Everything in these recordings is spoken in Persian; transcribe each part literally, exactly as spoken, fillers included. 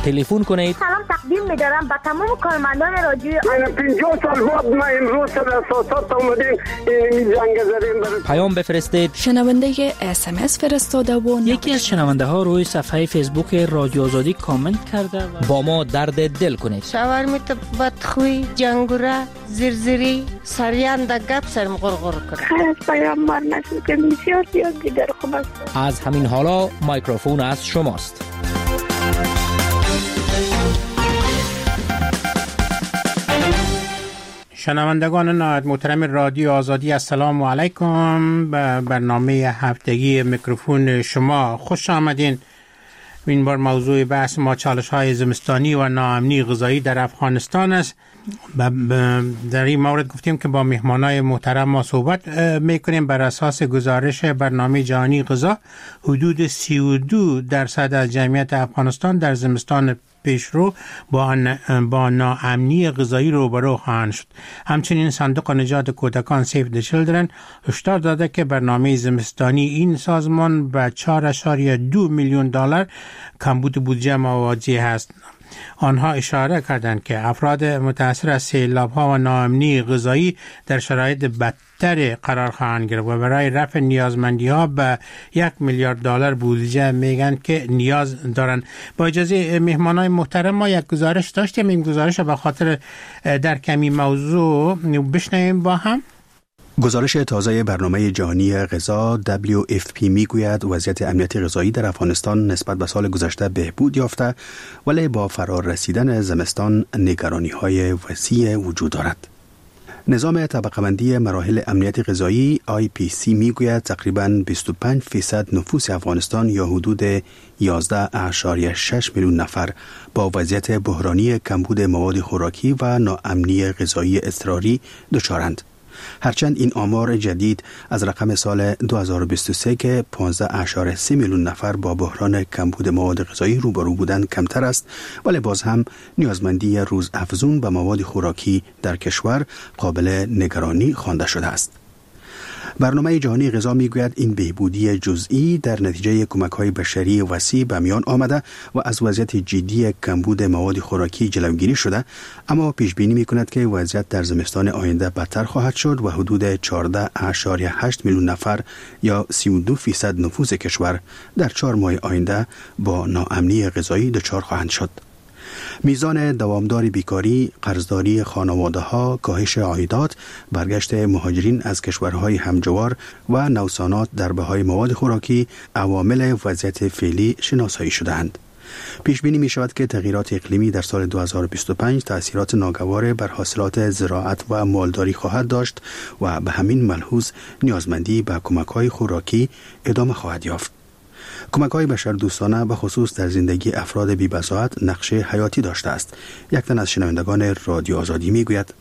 تلفن کنید. سلام تقدیم می‌دارم به تمام کارمندان رادیو. من پنجاه سال بعد ما امروز در اساسات اومدیم این جنگ زدیم. پیام بفرستید. شنونده اس ام اس فرستاده و یکی از شنونده ها روی صفحه فیسبوک رادیو آزادی کامنت کرده و با ما درد دل کنید. شاورمیت بدخوی جنگوره زرزری سریان دا گپ سرم غرغر کنه. خیلی پیامبر نشد که بسیار زیاد دیگر خوب است. از همین حالا مایکروفون از شماست. شنوندگان نهایت محترم رادیو آزادی، السلام علیکم. به برنامه هفتگی میکروفون شما خوش آمدین. این بار موضوع بحث ما چالش های زمستانی و ناامنی غذایی در افغانستان است. در این مورد گفتیم که با مهمانای محترم ما صحبت میکنیم. بر اساس گزارش برنامه جهانی غذا، حدود سی و دو درصد از جمعیت افغانستان در زمستان پیشرو با با ناامنی غذایی روبرو خواهند شد. همچنین صندوق نجات کودکان سیو د چیلدرن هشدار داده که برنامه زمستانی این سازمان به چهار ممیز دو میلیون دلار کمبود بودجه مواجه است. آنها اشاره کردند که افراد متاثر از سیلاب‌ها و ناامنی غذایی در شرایط بدتر قرار خواهند گرفت و برای رفع نیازمندی‌ها به یک میلیارد دلار بودجه میگن که نیاز دارند. با اجازه مهمانان محترم ما یک گزارش داشتیم. این گزارش به خاطر در کمی موضوع بشنویم با هم. گزارش تازه برنامه جهانی غذا دبلیو اف پی میگوید وضعیت امنیت غذایی در افغانستان نسبت به سال گذشته بهبود یافته، ولی با فرار رسیدن زمستان نگرانی‌های وسیع وجود دارد. نظام طبقه‌بندی مراحل امنیت غذایی آی پی سی میگوید تقریباً بیست و پنج درصد نفوس افغانستان یا حدود یازده اشاریه شش میلیون نفر با وضعیت بحرانی کمبود مواد خوراکی و ناامنی غذایی اضطراری دچارند. هرچند این آمار جدید از رقم سال دو هزار و بیست و سه که پانزده اشاریه سه میلیون نفر با بحران کمبود مواد غذایی روبرو بودند کمتر است، ولی باز هم نیازمندی روزافزون به مواد خوراکی در کشور قابل نگرانی خوانده شده است. برنامه جهانی غذا میگوید این بهبودی جزئی در نتیجه کمک‌های بشری وسیع به میان آمده و از وضعیت جدی کمبود مواد خوراکی جلوگیری شده، اما پیش بینی می‌کند که وضعیت در زمستان آینده بدتر خواهد شد و حدود چهارده اشاریه هشت میلیون نفر یا سی و دو درصد نفوس کشور در چهار ماه آینده با ناامنی غذایی دچار خواهند شد. میزان دوامدار بیکاری، قرضداری خانواده‌ها، کاهش عایدات، برگشت مهاجرین از کشورهای همجوار و نوسانات در بهای مواد خوراکی عوامل وضعیت فعلی شناسایی شده‌اند. پیش بینی می شود که تغییرات اقلیمی در سال دو هزار و بیست و پنج تأثیرات ناگوار بر حاصلات زراعت و مالداری خواهد داشت و به همین ملحوظ نیازمندی به کمک‌های خوراکی ادامه خواهد یافت. کمک‌های بشردوستانه به خصوص در زندگی افراد بی‌بضاعت نقش حیاتی داشته است. یک تن از شنوندگان رادیو آزادی میگوید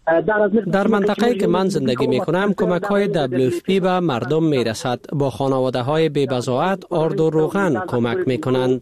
در منطقه‌ای که من زندگی می‌کنم کمک‌های دبلیو اف پی به مردم می‌رسد. با خانواده‌های بی‌بضاعت آرد و روغن کمک می‌کنند.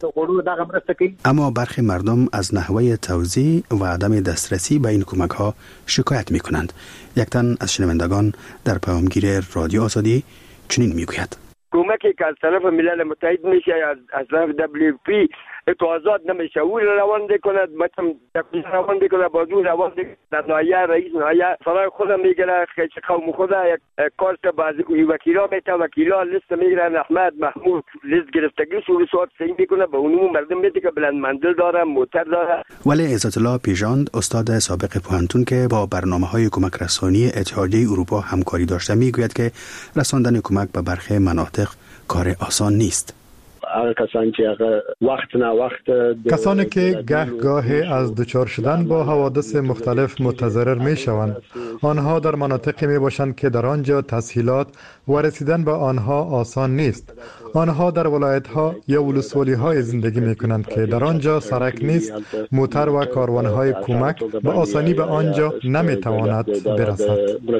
اما برخی مردم از نحوه توزیع و عدم دسترسی به این کمک‌ها شکایت می‌کنند. یک تن از شنوندگان در پیامگیر رادیو آزادی چنین می‌گوید: کمکی که از طرف ملل متحد میشه از از طرف دبلیو پی اتوازات نمیشه او روان کند، مثلا روان کند بازو روان در نایه رئیس نایه سرای خودم میگیره که قوم خدا یک کارت بعضی وکیلا میته وکیلا لیست میگیرن احمد محمود لیست گرفتگی سوری سوات سین میکنه به اونمون مردم میده که بلند منزل داره موتر داره. ولی عزت الله پیژاند استاد سابق پوهنتون که با برنامه‌های کمک رسانی اتحادیه اروپا همکاری داشته میگوید که رساندن کمک به برخی مناطق کار آسان نیست. کسانی که وقت نه وقت کسانی که گه گاهی از دچار شدن با حوادث مختلف متضرر می شوند. آنها در مناطقی می باشند که در آنجا تسهیلات و رسیدن به آنها آسان نیست. آنها در ولایت ها یا ولسوالی های زندگی می کنند که در آنجا سرک نیست. موتر و کاروان های کمک به آسانی به آنجا نمی تواند برسد.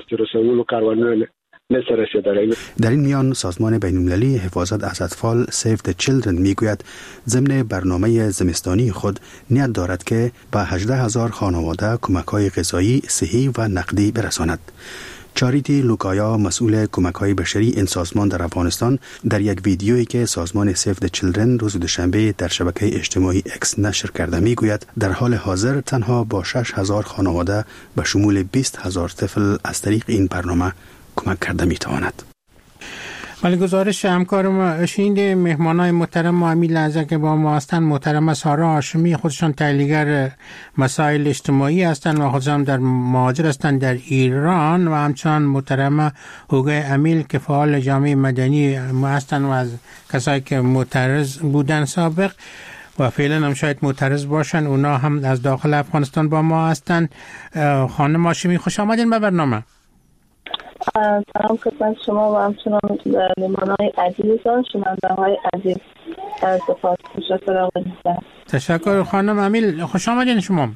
در این میان سازمان بین‌المللی حفاظت از اطفال سیو د چیلدرن میگوید ضمن برنامه زمستانی خود نیت دارد که به هجده هزار خانواده کمک‌های غذایی، صحی و نقدی برساند. چاریتی لوکایا مسئول کمک‌های بشری این سازمان در افغانستان در یک ویدیویی که سازمان سیو د چیلدرن روز دوشنبه در شبکه اجتماعی اکس نشر کرده میگوید در حال حاضر تنها با شش هزار خانواده به شمول بیست هزار طفل از طریق این برنامه کمک کرده میتواند. ولی گزارش همکار ما شنیده مهمانای محترم و همین لحظه که با ما هستند محترم سارا هاشمی، خودشان تحلیلگر مسائل اجتماعی هستند و خودشان در مهاجر هستند در ایران، و همچنان محترم هوگه امیل که فعال جامعه مدنی هستند و از کسایی که معترض بودن سابق و فعلا هم شاید معترض باشن، اونا هم از داخل افغانستان با ما هستند. خانم هاشمی خوش آمدین به برنامه. سلام خدمت شما و همچنان مهمانان عزیزتان، شنونده‌های عزیز. سپاس تشکر آقای نیستم. تشکر خانم امیل، خوش آمدین شما.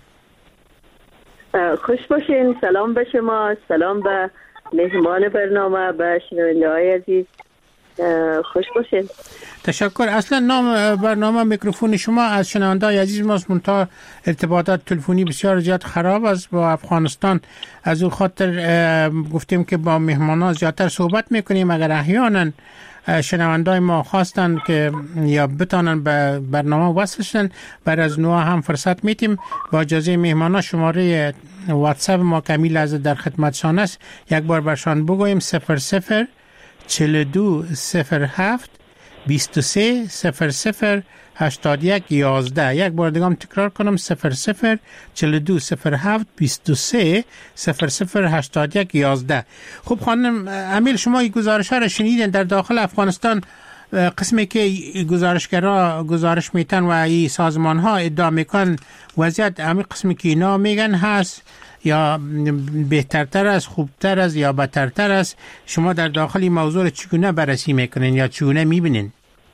خوش باشین. سلام به شما، سلام به مهمان برنامه، به شنونده‌های عزیز. خوش باشین. تشکر. اصلا نام برنامه میکروفون شما از شنونده‌های عزیز ماست، منتها ارتباطات تلفنی بسیار زیاد خراب است با افغانستان. از اون خاطر گفتیم که با مهمانان زیادتر صحبت میکنیم. اگر احیانا شنونده‌های ما خواستن که یا بتانن به برنامه وصل شن، بعد از نوع هم فرصت میتیم. با اجازه مهمانان شماره واتساپ ما کمیل از در خدمتشان است، یک بار برشان بگویم: صفر صفر چهل و دو صفر هفت بیست و سه صفر صفر هشتاد و یک یازده. یک بار دیگه هم تکرار کنم: صفر صفر چهل و دو صفر هفت بیست و سه صفر صفر هشتاد و یک یازده. خب خانم امیل، شما این گزارش ها را شنیدین. در داخل افغانستان قسمی که گزارشگرا گزارش میتن و این سازمان ها ادعا میکن وضعیت همین قسمی که اینا میگن هست یا بهترتر است، خوبتر است یا بدترتر است؟ شما در داخل این موضوع چگونه بررسی میکنین یا چگونه میبینین؟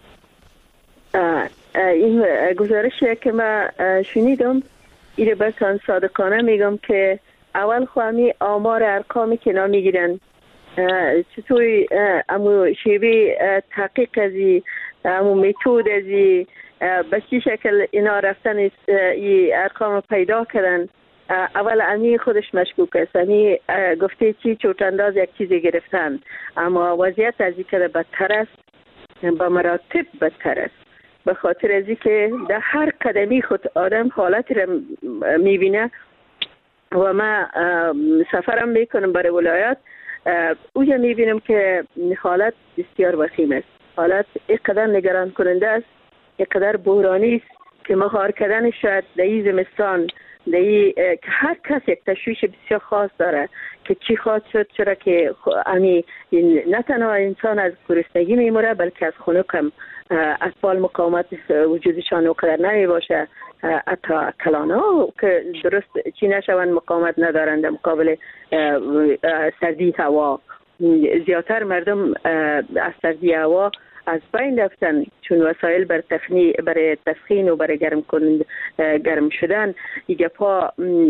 این گزارشی که من شنیدم، این برتان صادقانه میگم که اول خواهمی آمار ارقامی که اینا میگیرن چطوری امو شیوه تحقیق ازی، امو میتود ازی، به چی شکل اینا رفتن این ارقام پیدا کردن. اول امی خودش مشکوک است. امی گفته چی چوت انداز یک چیزی گرفتن، اما وضعیت از این که بدتر است، با مراتب بدتر است، به خاطر از این که در هر قدمی خود آدم حالت را میبینه. و من سفرم میکنم برای ولایات، اوجا میبینم که حالت بسیار وخیم است. حالت اینقدر نگران کننده است، اینقدر بحرانی است که مهار کردن شاید در این زمستان که هر کس یک تشویش بسیار خاص داره که چی خواهد شد، چرا که امی نه تنها انسان از گرسنگی میموره بلکه از خنک هم اطفال مقاومت وجودشان اونقدر نمی باشه، حتی کلانا که درست چی نشون مقاومت ندارند در مقابل سردی هوا. زیادتر مردم از سردی هوا از بین رفتن، چون وسایل بر تخنی برای تسخین و برای گرم کنند گرم شدن دیگه پا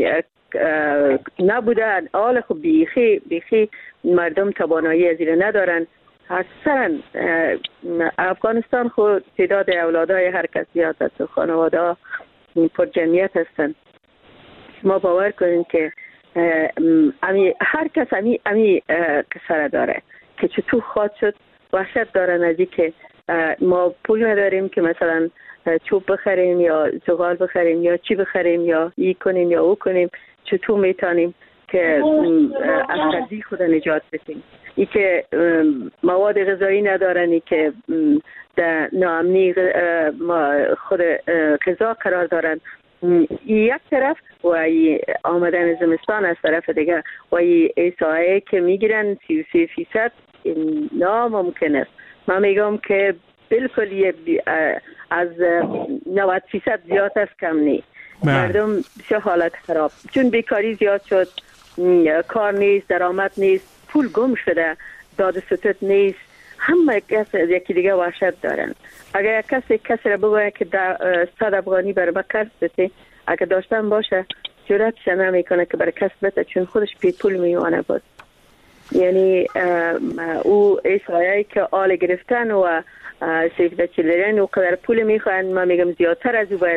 نبودن. حال خب بیخی بیخی مردم توانایی از این ندارن. اکثرا افغانستان خود تعداد اولادای هر کس زیاد است و خانواده ها پر جمعیت هستند. ما باور کنیم که امی هر کس امی امی قصه داره که چطور خواهد شد. وحشت دارن از این که ما پول نداریم که مثلا چوب بخریم یا زغال بخریم یا چی بخریم یا ای کنیم یا او کنیم. چطور میتونیم که از سردی خود نجات بدیم؟ ای که مواد غذایی ندارن، ای که در ناامنی خود غذا قرار دارن. یک طرف و ای آمدن زمستان از طرف دیگه و ای ایسایی که میگیرن سی و سی فیصد ناممکن است. من میگم که بالکل از نود فیصد زیاد است، کم نیست. مردم بسیار حالت خراب، چون بیکاری زیاد شد، کار نیست، درآمد نیست، پول گم شده، داد ستد نیست. همه کس از یکی دیگه وحشت دارن. اگر یک کسی کسی را بگوید که صد افغانی برای ما قرض بده، اگر داشتن باشه جرأتش نمیکنه که برای کس بده، چون خودش بی پول میمونه بود. یعنی او ایسایی که آل گرفتن و سیف د چیلدرن و قدر پول میخوان، من میگم زیادتر از او باید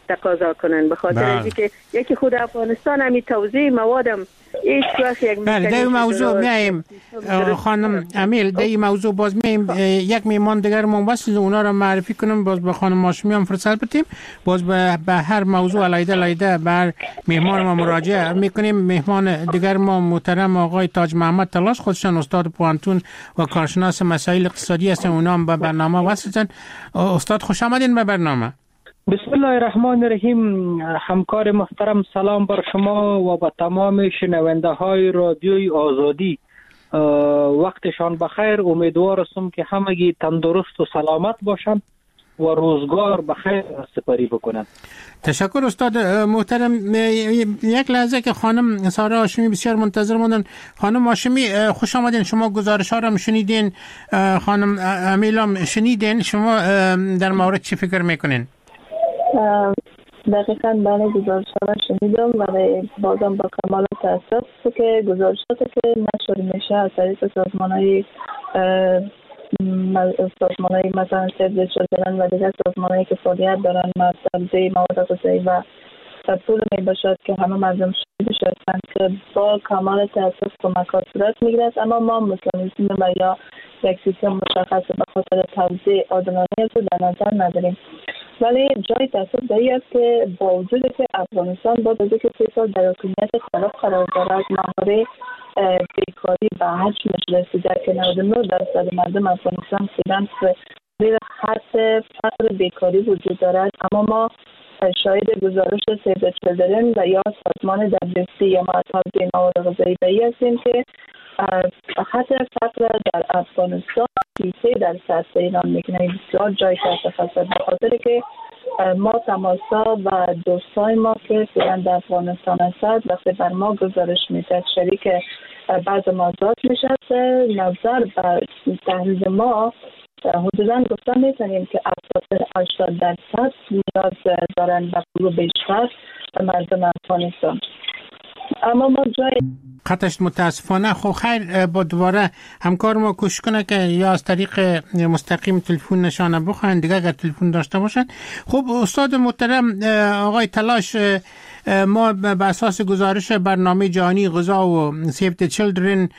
تقاضا کنن، به خاطر اینکه یکی خود افغانستان همین توزیع موادم هیچ وقت یک بله در موضوع میایم خانم امیل در این موضوع باز میایم یک میهمان دیگر ما واسه اونا رو معرفی کنم، باز به خانم هاشمی هم فرصت بدیم، باز به, به هر موضوع علیده علیده بر میهمان ما مراجعه میکنیم. میهمان دیگر ما محترم آقای تاج محمد تلاش، خودشان استاد پوانتون و کارشناس مسائل اقتصادی هستن، اونا هم به برنامه واسطن. استاد خوش آمدین به برنامه. بسم الله الرحمن الرحیم. همکار محترم سلام بر شما و به تمام شنونده های رادیوی آزادی، وقتشان بخیر. امیدوار هستم که همگی تندرست و سلامت باشند و روزگار بخیر سپری بکنند. تشکر استاد محترم. یک لحظه که خانم ساره هاشمی بسیار منتظر موندن. خانم هاشمی خوش آمدین، شما گزارش ها را شنیدین، خانم امیل هم شنیدین، شما در مورد چی فکر میکنین؟ دقیقاً بله، گزارشات را شنیدم ولی بازم با کمال تأسف که گزارشاتی که نشر میشه از طریق سازمان‌های سازمان‌های مثلا سیو چیلدرن و دیگر سازمان‌هایی که فعالیت دارن توزیع مواد غذایی و طول میباشد که همه مردم شده شدن که با کمال تأسف کمکات صورت میگیرد، اما ما مکانیزم و یا یک سیستم مشخص به خاطر توزیع عادلانه رو در نظر نداریم. ولی جای تأسف دایی است که با وجود که افغانستان با وجود که سه سال در حکومت خلاف قرار دارد، ماهواره بیکاری به حجمش رسیده که نود و نه درصد مردم افغانستان فعلا زیر خط فقر بیکاری وجود دارد، اما ما شاهد گزارش سیو چیلدرن و یا سازمان دبلیو اف پی یا توزیع مواد غذایی دایی هستیم که خط فقر در افغانستان سی و سه درصد ایران میکنه. بسیار جای تأسف است به خاطر که ما تماسا و دوستای ما که فعلا در افغانستان هستند وقتی بر ما گزارش میدهد شریک بعض موضوعات میشه، نظر بر تحلیل ما حدوداً گفتن میتونیم که هشتاد درصد نیاز دارن به پول بیشتر مردم افغانستان. اما ما جای خطش متاسفانه خب خیر، با دوباره همکار ما کوشش کنه که یا از طریق مستقیم تلفن نشانه بخواین دیگه اگر تلفن داشته باشن. خب استاد محترم آقای تلاش، ما به اساس گزارش برنامه جهانی غذا و سیو دی چیلدرن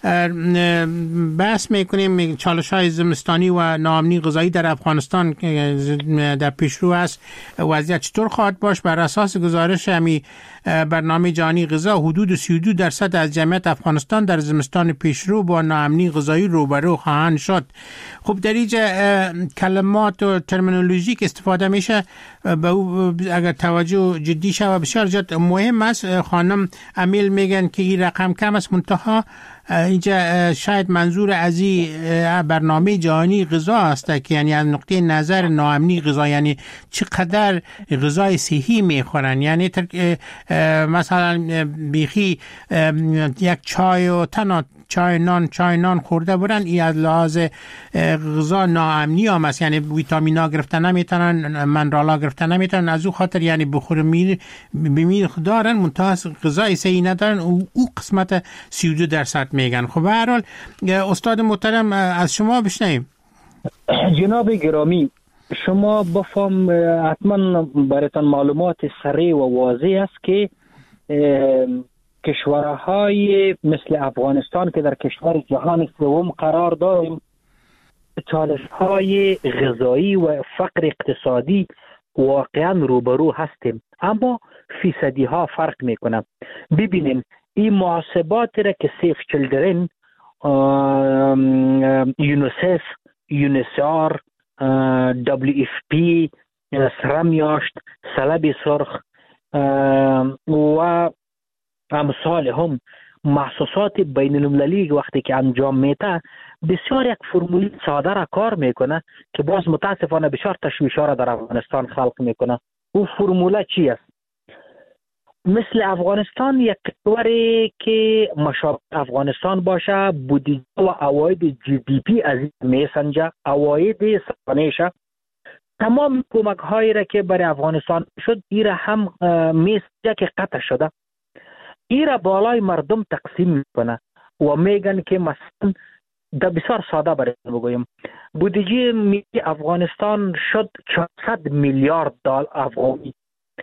بحث میکنیم چالش‌های زمستانی و ناامنی غذایی در افغانستان در پیشرو است، وضعیت چطور خواهد باش؟ بر اساس گزارش همی برنامه جهانی غذا حدود سی و دو درصد از جمعیت افغانستان در زمستان پیشرو با ناامنی غذایی روبرو خواهند شد. خب در اینجا کلمات و ترمینولوژی که استفاده میشه به او اگر توجه جدی شود بسیار جد مهم است. خانم امیل میگن که این رقم کم است، منتها اینجا شاید منظور از این برنامه جهانی غذا است که یعنی از نقطه نظر ناامنی غذا یعنی چقدر غذای صحی میخورن، یعنی مثلا بیخی یک چای و تنها چای نان چای نان خورده برن، این از لحاظ غذا ناامنی هم است، یعنی ویتامینا گرفتن نمیتونن، منرالا گرفتن نمیتونن، از او خاطر یعنی بخور میر بمیر دارن منتها غذای صحی ندارن، او, او قسمت سی و دو درصد میگن. خب به هر حال استاد محترم از شما بشنویم. جناب گرامی، شما بفهم حتما براتون معلومات سریع و واضح است که کشورهای مثل افغانستان که در کشور جهان سوم قرار داریم چالش‌های غذایی و فقر اقتصادی واقعا روبرو هستیم، اما فیصدی ها فرق میکنه. ببینیم این محاسبات را که سیف چیلدرن، یونیسف، یونیسار، دبلیو اف پی، سرمیاشت، سلب سرخ و امثال هم محسوسات بین المللی وقتی که انجام میده بسیار یک فرمولی ساده را کار میکنه که باز متاسفانه بسیار تشویش ها را در افغانستان خلق میکنه. او فرموله چی است؟ مثل افغانستان یک کشوری که مشابه افغانستان باشه، بودجه و عواید جی دی پی از میسنجه، عواید سالانه‌اش، تمام کمک هایی را که برای افغانستان شد ایره هم میسنجه که قطع شده، ایره بالای مردم تقسیم میکنه و میگن که مثلا در بسیار ساده برای بگویم بودجه ملی افغانستان شد چهارصد میلیارد دلار افغانی.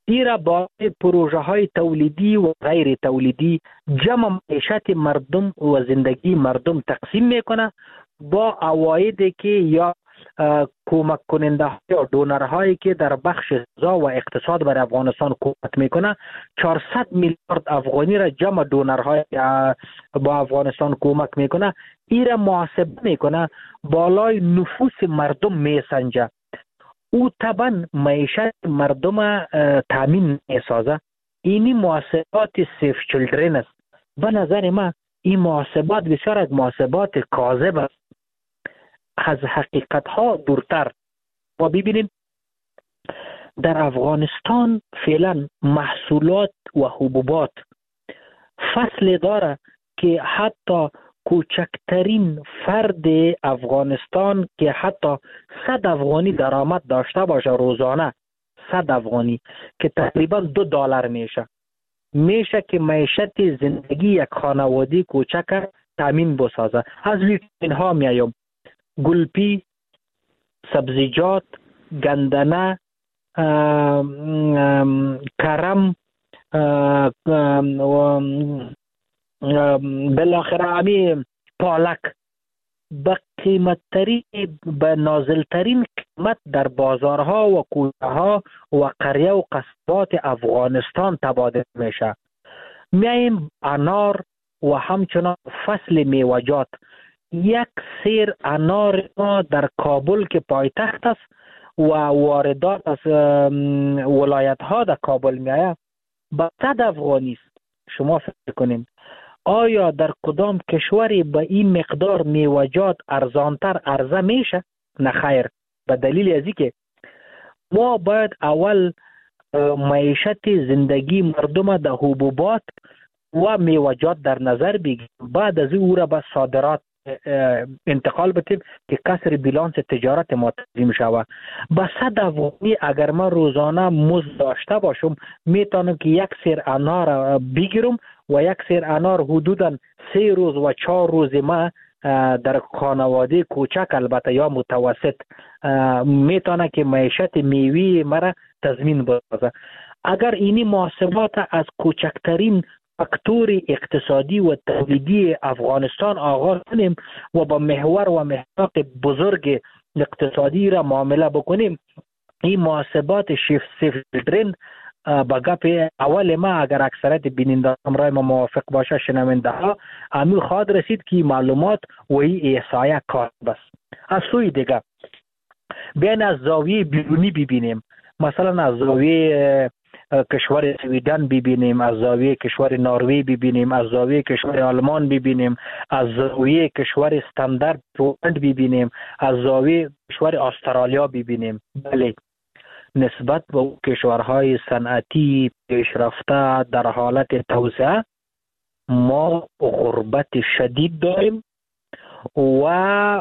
ایرا با پروژه های تولیدی و غیر تولیدی جمع معیشت مردم و زندگی مردم تقسیم میکنه با عوایدی که یا کمک کننده ها یا دونرهایی که در بخش غذا و اقتصاد بر افغانستان کمک میکنه چهارصد میلیارد افغانی را جمع دونرهای با افغانستان کمک میکنه. این را محاسبه میکنه بالای نفوس مردم میسنجه. او طبعا معیشت مردم تامین میسازه. اینی محاسبات سیف چلدرن است. به نظر من این محاسبات بسیار از محاسبات کاذب است، از حقیقت ها دورتر. و ببینید در افغانستان فعلا محصولات و حبوبات فصل داره که حتی کوچکترین فرد افغانستان که حتی صد افغانی درآمد داشته باشه روزانه، صد افغانی که تقریبا دو دلار میشه میشه که معیشت زندگی یک خانواده کوچک تامین بسازه. از ویتامین ها میایم: گلپی، سبزیجات، گندنه، کرم، بالاخره همی پالک به قیمت ترین به نازل ترین قیمت در بازارها و کوچه ها و قریه و قصبات افغانستان تبادل میشه. میایم انار و همچنان فصل میوجات. یک سیر انار ما در کابل که پایتخت است و واردات از ولایت ها در کابل میآید به صد افغانی است. شما فکر کنین آیا در کدام کشوری به این مقدار میوجات ارزانتر عرضه میشه؟ نه خیر. به دلیل ازی که ما باید اول معیشت زندگی مردم در حبوبات و میوجات در نظر بگیریم، بعد از او را به صادرات انتقال بدیم که کسر بیلانس تجارت ما تنظیم شود. به صد افغانی اگر من روزانه مزد داشته باشم میتونم که یک سیر انار بگیرم و یک سیر انار حدودا سه روز و چهار روز ما در خانواده کوچک البته یا متوسط میتونه که معیشت میوی مرا تضمین بسازه. اگر اینی محاسبات از کوچکترین فاکتور اقتصادی و تولیدی افغانستان آغاز کنیم و با محور و محور بزرگ اقتصادی را معامله بکنیم، این محاسبات شیفت سیفلدرن با گپ اول ما اگر اکثریت بیننده همراه ما موافق باشه شنونده ها امی خواهد رسید که معلومات و این احصایه کاذب است. از سوی دیگه بیاین از زاویه بیرونی ببینیم، مثلا از زاویه کشور سویدن ببینیم، از زاویه کشور نروژ ببینیم، از زاویه کشور آلمان ببینیم، از زاویه کشور استاندارد پولند ببینیم، از زاویه کشور استرالیا ببینیم. بله، نسبت به کشورهای صنعتی پیشرفته در حالت توسعه ما غربت شدید داریم و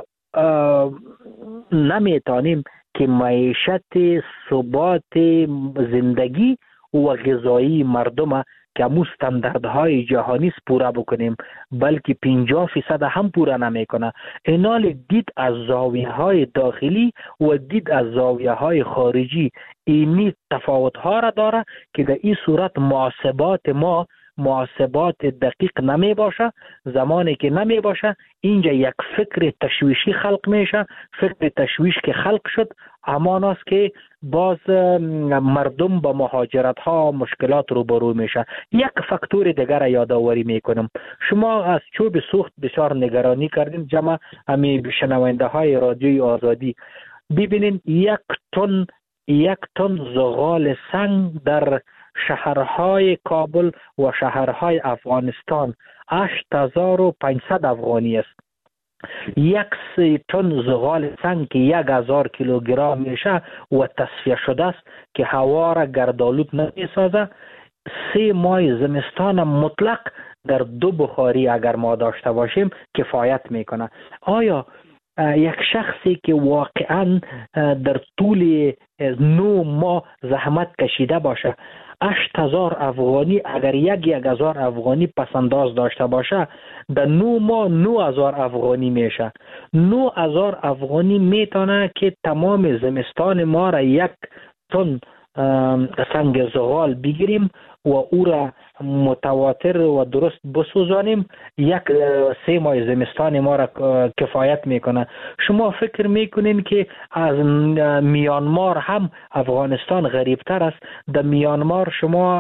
نمیتونیم که معیشت ثبات زندگی و غذایی مردم که مو استانداردهای جهانی پورا بکنیم، بلکه پنجاه فیصد هم پورا نمیکنه. اینال دید از زاویه های داخلی و دید از زاویه های خارجی اینی تفاوت ها را داره که در این صورت محاسبات ما محاسبات دقیق نمی باشه. زمانی که نمی باشه اینجا یک فکر تشویشی خلق میشه. فکر تشویش که خلق شد امان است که باز مردم با مهاجرت ها مشکلات روبرو میشه. یک فاکتور دیگر را یادآوری میکنم. شما از چوب سوخت بسیار نگرانی کردین، جمع امی شنونده های رادیوی آزادی. ببینین یک تن یک تن زغال سنگ در شهرهای کابل و شهرهای افغانستان هشت هزار و پانصد افغانی است. یک سی تن زغال سنگ که یک هزار کیلوگرم میشه و تصفیه شده است که هوا را گردآلود نمیسازه. سه ماه زمستان مطلق در دو بخاری اگر ما داشته باشیم کفایت میکنه. آیا یک شخصی که واقعا در طول نو ماه زحمت کشیده باشه هشت هزار افغانی اگر یک یک هزار افغانی پسنداز داشته باشه در نو ماه نو هزار افغانی میشه. نو هزار افغانی میتونه که تمام زمستان ما را یک تن سنگ زغال بگیریم و او را متواتر و درست بسوزانیم، یک سه ماه زمستان ما را کفایت میکنه. شما فکر میکنین که از میانمار هم افغانستان غریبتر است؟ در میانمار شما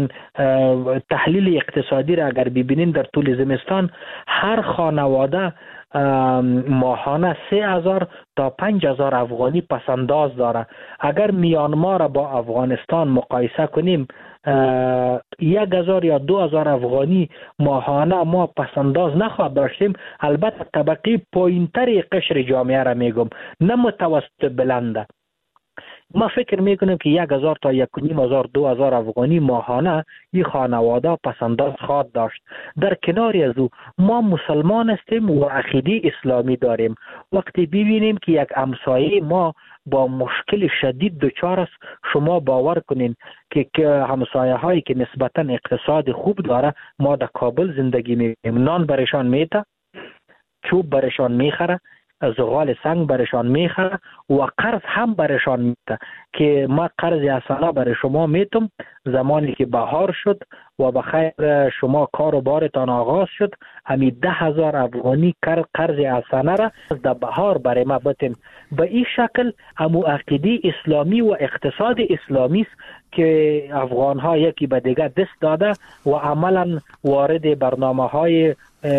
تحلیل اقتصادی را اگر ببینین در طول زمستان هر خانواده ماهانه سه هزار تا پنج هزار افغانی پسنداز داره. اگر میانمار را با افغانستان مقایسه کنیم یک هزار یا دو هزار افغانی ماهانه ما پسنداز نخواهد داشتیم. البته طبقه پایینتر قشر جامعه را میگم، نه متوسط بلنده. ما فکر میکنیم که یک هزار تا یک و نیم هزار دو هزار افغانی ماهانه این خانواده پسنداز خواهد داشت. در کنار از او ما مسلمان هستیم و عقیده اسلامی داریم. وقتی ببینیم که یک همسایه ما با مشکل شدید دچار است، شما باور کنین که همسایه هایی که نسبتا اقتصاد خوب داره، ما در کابل زندگی میکنیم، نان برشان میته، چوب برشان میخره، زغال سنگ برشان میخره و قرض هم برشان میده که ما قرض حسنه برای شما میتم زمانی که بهار شد و بخیر شما کار و بارتان آغاز شد، همی ده هزار افغانی قرض حسنه را در بهار برای ما بتین. به این شکل همو عقیده اسلامی و اقتصاد اسلامی است که افغان ها یکی به دیگه دست داده و عملا وارد برنامه های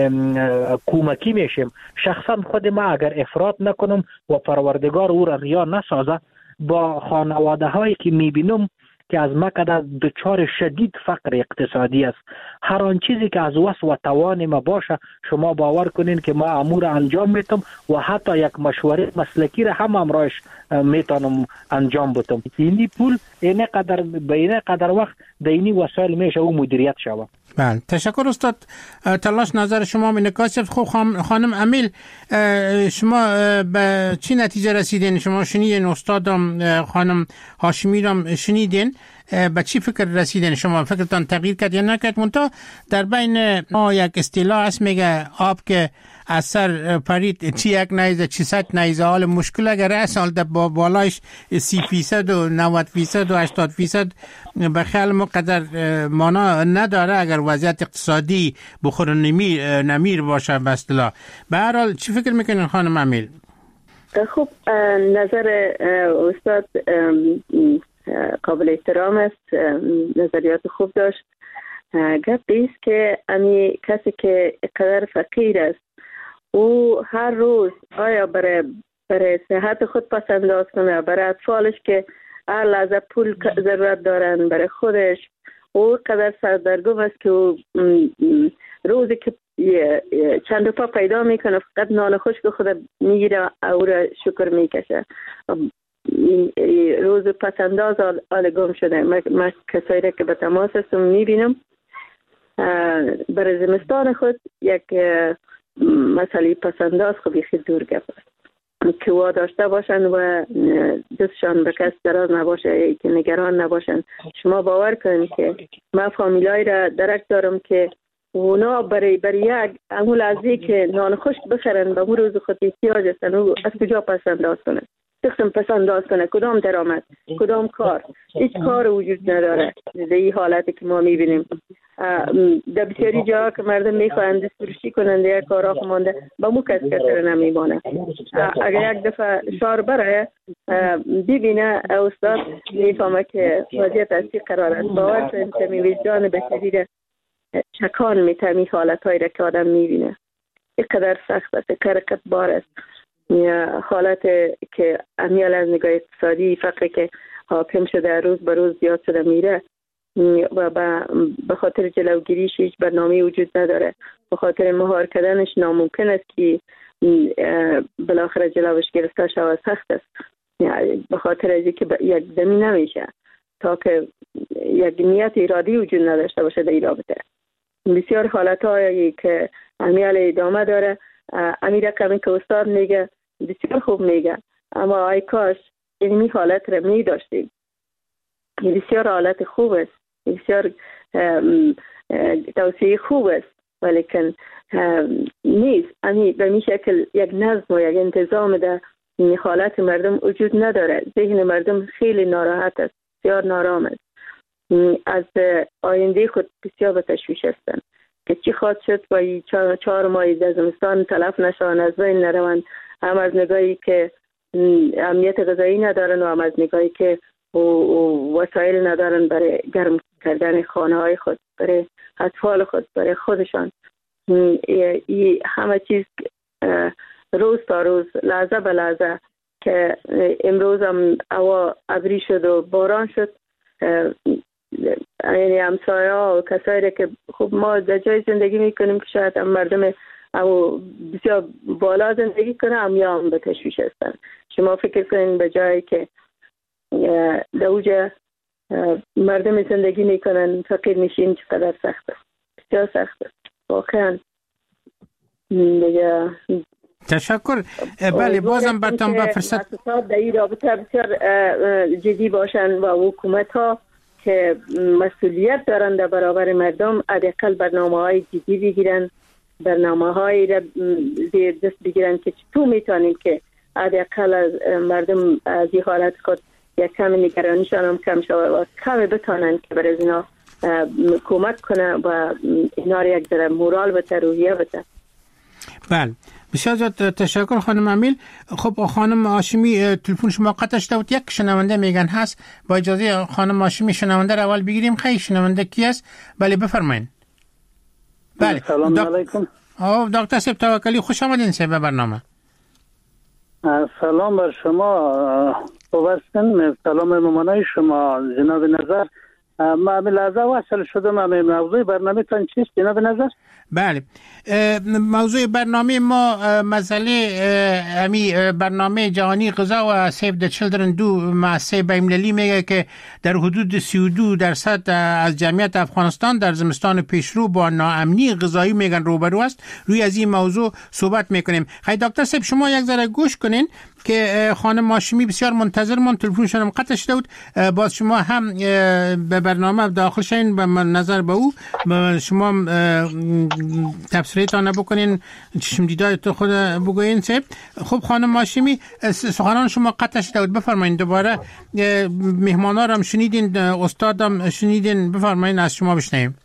کمکی میشیم. شخصا خود ما اگر افراط نکنم و پروردگار او را ریا نسازه، با خانواده هایی که میبینم که از مقدر دچار شدید فقر اقتصادی است، هر آن چیزی که از وس و توان ما باشه شما باور کنین که ما امور انجام میتم و حتی یک مشوره مسلکی را هم امرایش میتونم انجام بدم. اینی پول اینه قدر به اینه قدر وقت در اینی وسایل میشه و مدیریت شود. بله، تشکر استاد. تلاش نظر شما می نکاسب. خب خانم امیل، شما به چی نتیجه رسیدین؟ شما شنیدین استادم خانم هاشمی را شنیدین، به چی فکر رسیدین؟ شما فکرتان تغییر کرد یا نکرد؟ منتها در بین ما یک اصطلاح است میگه آب که از سر پرید چی یک نیزه چی ست نیزه. حال مشکل اگر اصال در بالایش سی فیصد و نوت فیصد و هشتاد فیصد به خیال مقدر مانا نداره اگر وضعیت اقتصادی بخور نمیر, نمیر باشه به اصطلاح. به هر حال چی فکر میکنین خانم امیل؟ خب نظر استاد قابل احترام است، نظریات خوب داشت. گپ ایست که امی کسی که قدر فقیر است او هر روز آیا برای برای صحت خود پس انداز کنه، برای اطفالش که هر لحظه پول ضرورت دارن، برای خودش او قدر سردرگم است که او روزی که چند روپا پیدا میکنه فقط نان خشک خود میگیره او را شکر میکشه. روز پس انداز آل گم شده. من کسایی را که به تماس هستم میبینم برای زمستان خود یک مسئله پس انداز خب یخی دور گفت که وا داشته باشن و دستشان به کس دراز نباشه، که نگران نباشن. شما باور کنید که من فامیلای را درک دارم که اونا برای برای یک امول ازی که نان خشک بخرن به مو روز خود احتیاج هستن و از کجا پس انداز کنن، قسم پس انداز کنه، کدام درآمد، کدام کار، هیچ کار وجود نداره. در این حالتی که ما میبینیم در بسیاری جاها که مردم میخواهند دستفروشی کنند در کارها مانده با مو کس کسر نمیمانه. اگر یک دفعه شعر برای ببینه استاد میفهمه که وضعیت اصلی قرار است. باور کنیم که وجدان بشری را چکان میتمی حالت هایی را که آدم میبینه. اینقدر سخت است، کرکت بار است. حالت که امیال از نگاه اقتصادی فقری که حاکم شده روز به روز زیاد شده میره و به خاطر جلوگیریش هیچ برنامه وجود نداره. به خاطر مهار کردنش ناممکن است که بالاخره جلوش گرفته شود، سخت است. به خاطر از که یک زمین نمیشه تا که یک نیت ارادی وجود نداشته باشه در این رابطه. بسیار حالت هایی که امیال ادامه داره. امیر کمی که استاد میگه بسیار خوب میگه، اما ای کاش اینمی حالت را می داشتیم. بسیار حالت خوب است، بسیار توصیه خوب است، ولیکن نیست. امی به می شکل یک نظم و یک انتظام در این حالت مردم وجود نداره. ذهن مردم خیلی ناراحت است. بسیار نارام است. از آینده خود بسیار به تشویش هستند که چی خواهد شد و چهار, چهار ماه در زمستان تلف نشوند، از بین نروند، هم از نگاهی که امنیت غذایی ندارن و هم از نگاهی که وسایل ندارن برای گرم کردن خانه های خود، برای اطفال خود، برای خودشان. این همه چیز روز تا روز، لحظه به لحظه که امروز هم هوا ابری شد و باران شد، یعنی همسایه ها و کسایی که خب ما در جای زندگی میکنیم که شاید هم مردم او بسیار بالا زندگی کنه، هم یا هم به تشویش هستن. شما فکر کنین به جایی که در اوجه مردم زندگی میکنن فقیر میشین چقدر سخت است، بسیار سخت است واقعا. دیگه تشکر. بله بازم براتون با فرصت در این رابطه بسیار جدی باشن و حکومت ها که مسئولیت دارن در برابر مردم حداقل برنامه های جدی بگیرن، برنامه های را دست بگیرن که چطور میتونیم که حداقل از مردم از این حالت خود یک کم نگرانیشان هم کم شود و کم بتانن که برای اینا کمک کنه و اینا را یک ذره مورال بده، روحیه بده. بله بسیار زیاد تشکر خانم امیل. خب خانم هاشمی تلفن شما قطع شده بود، یک شنونده میگن هست، با اجازه خانم هاشمی شنونده را اول بگیریم. خیلی شنونده کی است؟ بله بفرمایید. بله سلام علیکم. آه دکتر صاحب توکلی، خوش آمدین سه به برنامه. سلام بر شما، خوبستن. سلام ممنون شما جناب نظر. ما به لحظه وصل شدم. ما موضوع برنامه تان چیست جناب نظر؟ بله موضوع برنامه ما مسئله امی برنامه جهانی غذا و سیو د چیلدرن دو مؤسسه بین‌المللی میگه که در حدود سی و دو درصد از جمعیت افغانستان در زمستان پیشرو با ناامنی غذایی میگن روبرو است. روی از این موضوع صحبت میکنیم. خیلی دکتر صاحب شما یک ذره گوش کنین که خانم هاشمی بسیار منتظر من، تلفنشون هم قطع شده بود. باز شما هم به برنامه داخل شین به نظر به او شما تبصره‌تان بکنین، چشم دیدای تو خود بگوین. سه خب خانم هاشمی سخنان شما قطع شده بود، بفرمایید. دوباره مهمانا رو هم شنیدین، استادم شنیدین، بفرمایید از شما بشنویم.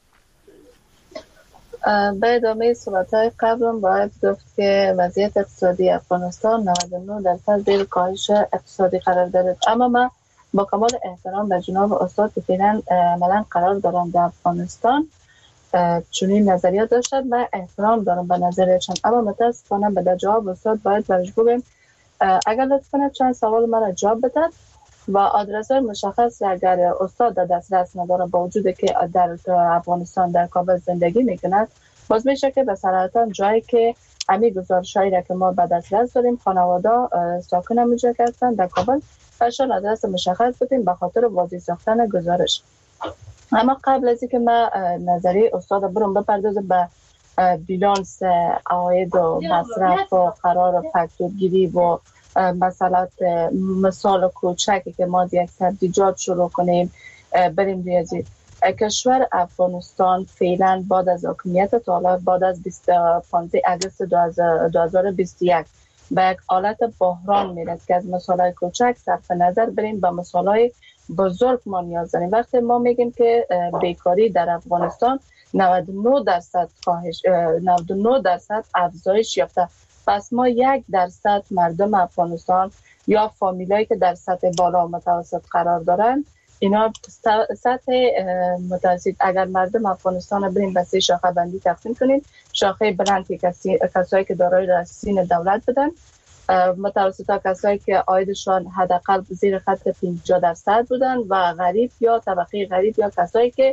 به ادامه صحبت‌های قبلم باید گفت که وضعیت اقتصادی افغانستان نود و نه درصد زیر کاهش اقتصادی قرار دارد، اما من با کمال احترام به جناب استاد که فعلا عملا قرار دارم در افغانستان چنین نظریات داشتن، من احترام دارم به نظریاتشان، اما متاسفانه به در جواب استاد باید برش بگم اگر لطف کنه چند سوال مرا جواب بدهد و آدرس مشخص اگر استاد در دسترس نداره با وجود که در افغانستان در کابل زندگی میکند، باز میشه که به صراحتاً جایی که همین گزارشایی را که ما به دسترس داریم خانواده ساکن همونجا هستند در کابل برشان آدرس مشخص بدیم به خاطر واضح ساختن گزارش. اما قبل از اینکه من نظریه استاد برم بپردازم به بیلانس عواید و مصرف و قرار فاکتور گیری و مثلا مثال کوچکی که ما یک سبزیجات شروع کنیم بریم ریاضی. کشور افغانستان فعلا بعد از حاکمیت طالب بعد از بیست و پنج آگوست دو هزار و بیست و یک به یک حالت بحران میرسد که از مثالای کوچک صرف نظر بریم به مثالای بزرگ ما نیاز داریم. وقتی ما میگیم که بیکاری در افغانستان نود و نه درصد کاهش نود و نه درصد افزایش یافته، پس ما یک درصد مردم افغانستان یا فامیلایی که در سطح بالا و متوسط قرار دارن اینا سطح متوسط، اگر مردم افغانستان رو بریم به سه شاخه بندی تقسیم کنیم، شاخه بلند که کسی کسایی که دارای رسین دولت بدن، متوسطا کسایی که عایدشان حداقل زیر خط پنجاه درصد بودن و غریب یا طبقه غریب یا کسایی که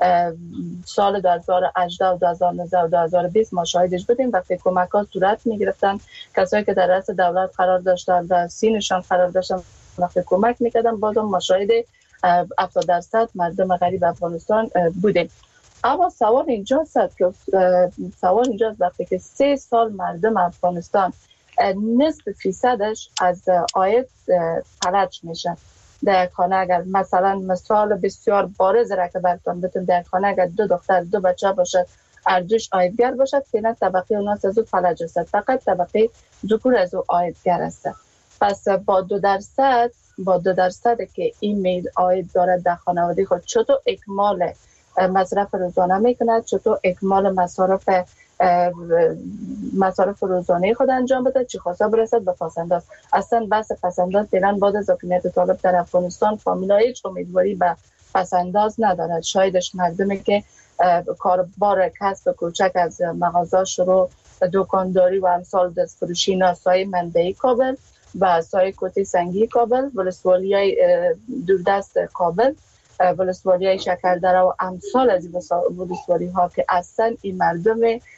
سال دو هزار و هجده و دو هزار و نوزده و دو هزار و بیست ما شاهدش بودیم وقتی کمک‌ها صورت می‌گرفتن، کسایی که در رأس دولت قرار داشتن و سینشان قرار داشتن وقتی کمک می‌کردن بازم ما شاهد هفتاد درصد مردم غریب افغانستان بودیم. اما سوال اینجاست که سوال اینجاست وقتی که سه سال مردم افغانستان نصف فیصدش از عاید فلج میشن. در خانه اگر مثلا مثال بسیار بارز را که براتون بتونم، در خانه اگر دو دختر دو بچه باشد ارجش عایدگر باشد، فعلا طبقه اوناس از او فلج است، فقط طبقه ذکور از او عایدگر است. پس با دو درصد با دو درصد که ایمیل آید دارد در خانواده خود چطور اکمال مصرف روزانه میکند، چطور اکمال مصارف مصارف روزانه خود انجام بده، چی خواسته برسد به پسنداز. اصلا بحث پسنداز فعلا بعد از حکومت طالب در افغانستان فامیلا هیچ امیدواری به پسنداز ندارد. شایدش مردمی که کاربار کسب کوچک از مغازه شروع دکانداری و امثال دستفروشی ناسای منبعی کابل و سای کوتی سنگی کابل، ولسوالی های دوردست کابل، ولسوالی های شکردره و امثال از ولسوالی ها که اصلا این مردم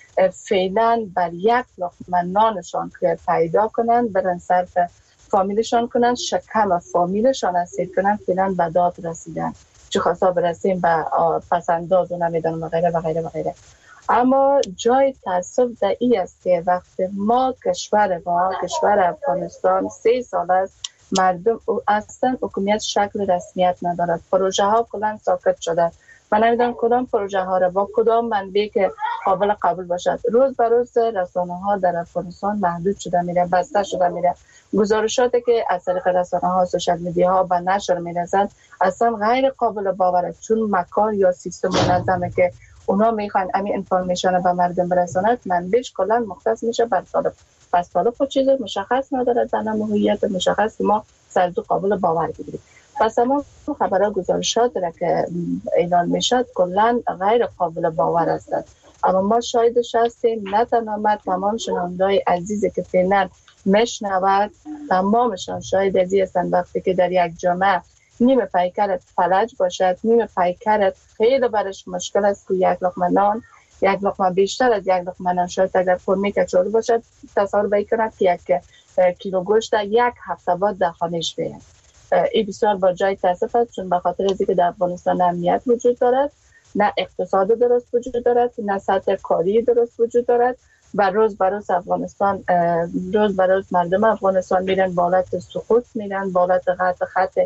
فعلا بر یک لقمه نانشان که پیدا کنن برن صرف فامیلشان کنن، شکم فامیلشان اسیر کنن، فعلا به داد رسیدن چه خواستا برسیم به پسنداز و نمیدانم و غیره و غیره و غیره. اما جای تاسف در این است که وقتی ما کشور ما کشور افغانستان سه سال است مردم اصلا حکومت شکل رسمیت ندارد، پروژه ها کلان ساکت شده. من نمیدونم کدام پروژه ها را با کدام منبع که قابل قبول باشد. روز به روز رسانه ها در افغانستان محدود شده میره، بسته شده میره. گزارشاتی که از طریق رسانه ها سوشال میدیا ها به نشر میرسد اصلا غیر قابل باور است، چون مکار یا سیستم منظمه که اونا میخوان همین انفورمیشن به مردم برساند منبعش کلا مختص میشه بر طالب. پس طالب خود چیز مشخص نداره، در موقعیت مشخص ما سرزو قابل باور بگیریم. پس اما خبرها گزارشات را که اعلان میشد کلا غیر قابل باور است. اما ما شاهدش هستیم، نه تنها ما، تمام شنونده‌های عزیزی که فعلا میشنود تمامشان شاهد ازی هستند وقتی که در یک جامعه نیمه پیکرت فلج باشد، نیمه پیکرت خیلی برش مشکل است که یک لقمه نان، یک لقمه بیشتر از یک لقمه نان شاید اگر فرمی کچالو باشد تصور بکند که یک کیلو گوشت یک هفته بعد در خانهش بیاید. این بسیار با جای تاسف است، چون به خاطر از اینکه در افغانستان امنیت وجود دارد، نه اقتصاد درست وجود دارد، نه سطح کاری درست وجود دارد و روز به روز افغانستان روز به روز مردم افغانستان میرن بالات سقوط، میرن بالات خط خط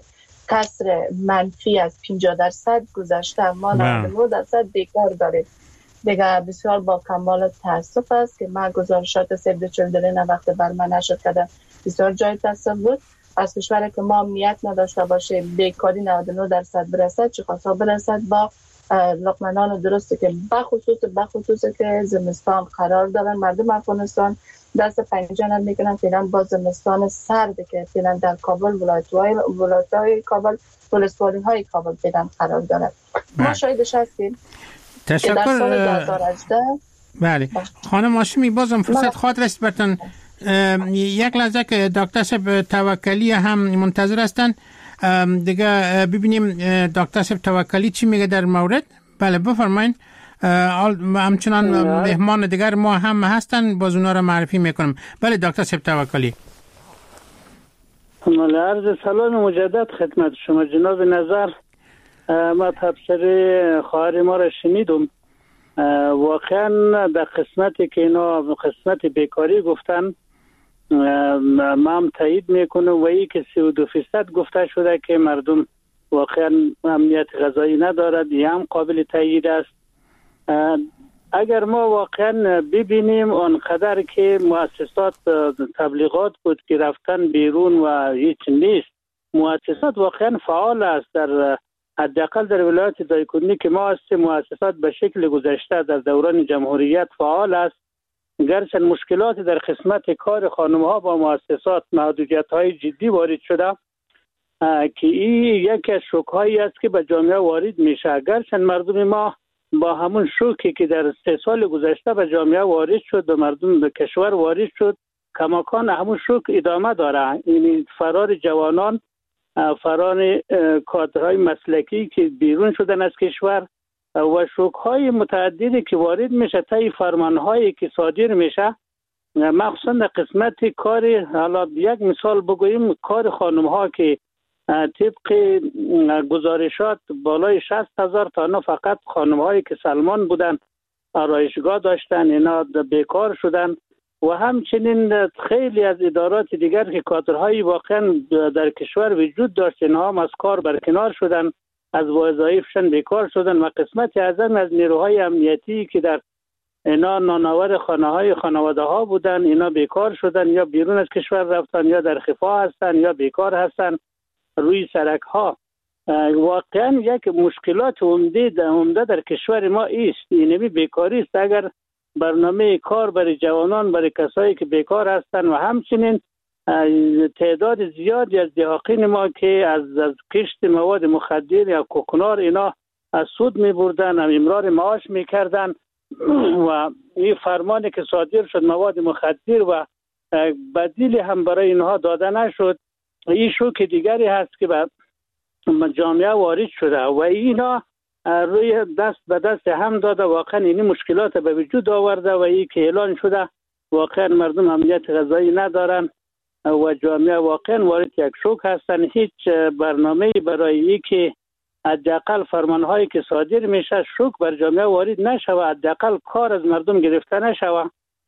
کسر منفی از پنجاه درصد گذشته. ما نود و نه درصد بیکار داریم. دیگه بسیار با کمال تاسف است که ما گزارشات سیو د چیلدرن وقت بر من نشد کردن بسیار جای تاسف بود. از کشوری که ما امنیت نداشته باشه بیکاری نود و نه درصد برسد، چه خاصا برسد با لقمه نان درسته که بخصوص بخصوص که زمستان قرار دارن مردم افغانستان دست پنجه نرم میکنن. فعلا با زمستان سرد که فعلا در کابل ولایت‌های ولایت‌های کابل ولسوالی های کابل فعلا قرار دارد. ما شاهدش هستیم. تشکر. بله خانم هاشمی بازم فرصت خاطر است برتون یک لحظه که دکتر صاحب توکلی هم منتظر هستن دیگه ببینیم دکتر صاحب توکلی چی میگه در مورد. بله بفرمایید. همچنان مهمان دیگر ما هم هستن باز اونا رو معرفی میکنم. بله دکتر صاحب توکلی. عرض سلام مجدد خدمت شما جناب نظر. ما تبصره خواهر ما را شنیدم. واقعا در قسمتی که اینا قسمت بیکاری گفتن ما هم تایید میکنم و ای که سی و دو فیصد گفته شده که مردم واقعا امنیت غذایی ندارد، یه هم قابل تایید است. اگر ما واقعا ببینیم آنقدر که مؤسسات تبلیغات بود که رفتن بیرون و هیچ نیست، مؤسسات واقعا فعال است. در حداقل در ولایت دایکنی که ما هستیم مؤسسات به شکل گذشته در دوران جمهوریت فعال است، گرچه مشکلات در قسمت کار خانم ها با مؤسسات محدودیت های جدی وارد شده که این یکی از شوک هایی است که به جامعه وارد میشه. گرچه مردم ما با همون شوکی که در سه سال گذشته به جامعه وارد شد به مردم به کشور وارد شد کماکان همون شوک ادامه داره. این فرار جوانان، فرار کادرهای مسلکی که بیرون شدن از کشور و شوک‌های متعددی که وارد میشه طی فرمان‌هایی که صادر میشه، مخصوصا در قسمت کار، حالا یک مثال بگوییم کار خانم‌ها که طبق گزارشات بالای شصت هزار تا فقط خانم‌هایی که سلمان بودن آرایشگاه داشتن اینا بیکار شدن و همچنین خیلی از ادارات دیگر که کادرهای واقعا در کشور وجود داشت اینها هم از کار برکنار شدن، از وظایفشان بیکار شدن و قسمت اعظم از نیروهای امنیتی که در اینا نانآور خانه های خانواده ها بودن، اینا بیکار شدن یا بیرون از کشور رفتن یا در خفا هستن یا بیکار هستن روی سرک ها. واقعا یک مشکلات عمده عمده در کشور ما است، اینمی بیکاری است. اگر برنامه کار برای جوانان، برای کسایی که بیکار هستن و همچنین تعداد زیادی از دهاقین ما که از از کشت مواد مخدر یا کوکنار اینا از سود می بردن، امرار معاش می کردن و این فرمانی که صادر شد مواد مخدر و بدیل هم برای اینها داده نشد، این شوک دیگری هست که به جامعه وارد شده و اینا روی دست به دست هم داده. واقعا این مشکلات به وجود آورده و این که اعلان شده واقعا مردم امنیت غذایی ندارن و جامعه واقعا وارد یک شوک هستن. هیچ برنامه‌ای برای این که حداقل فرمانهایی که صادر میشه شوک بر جامعه وارد نشوه، حداقل کار از مردم گرفته نشوه.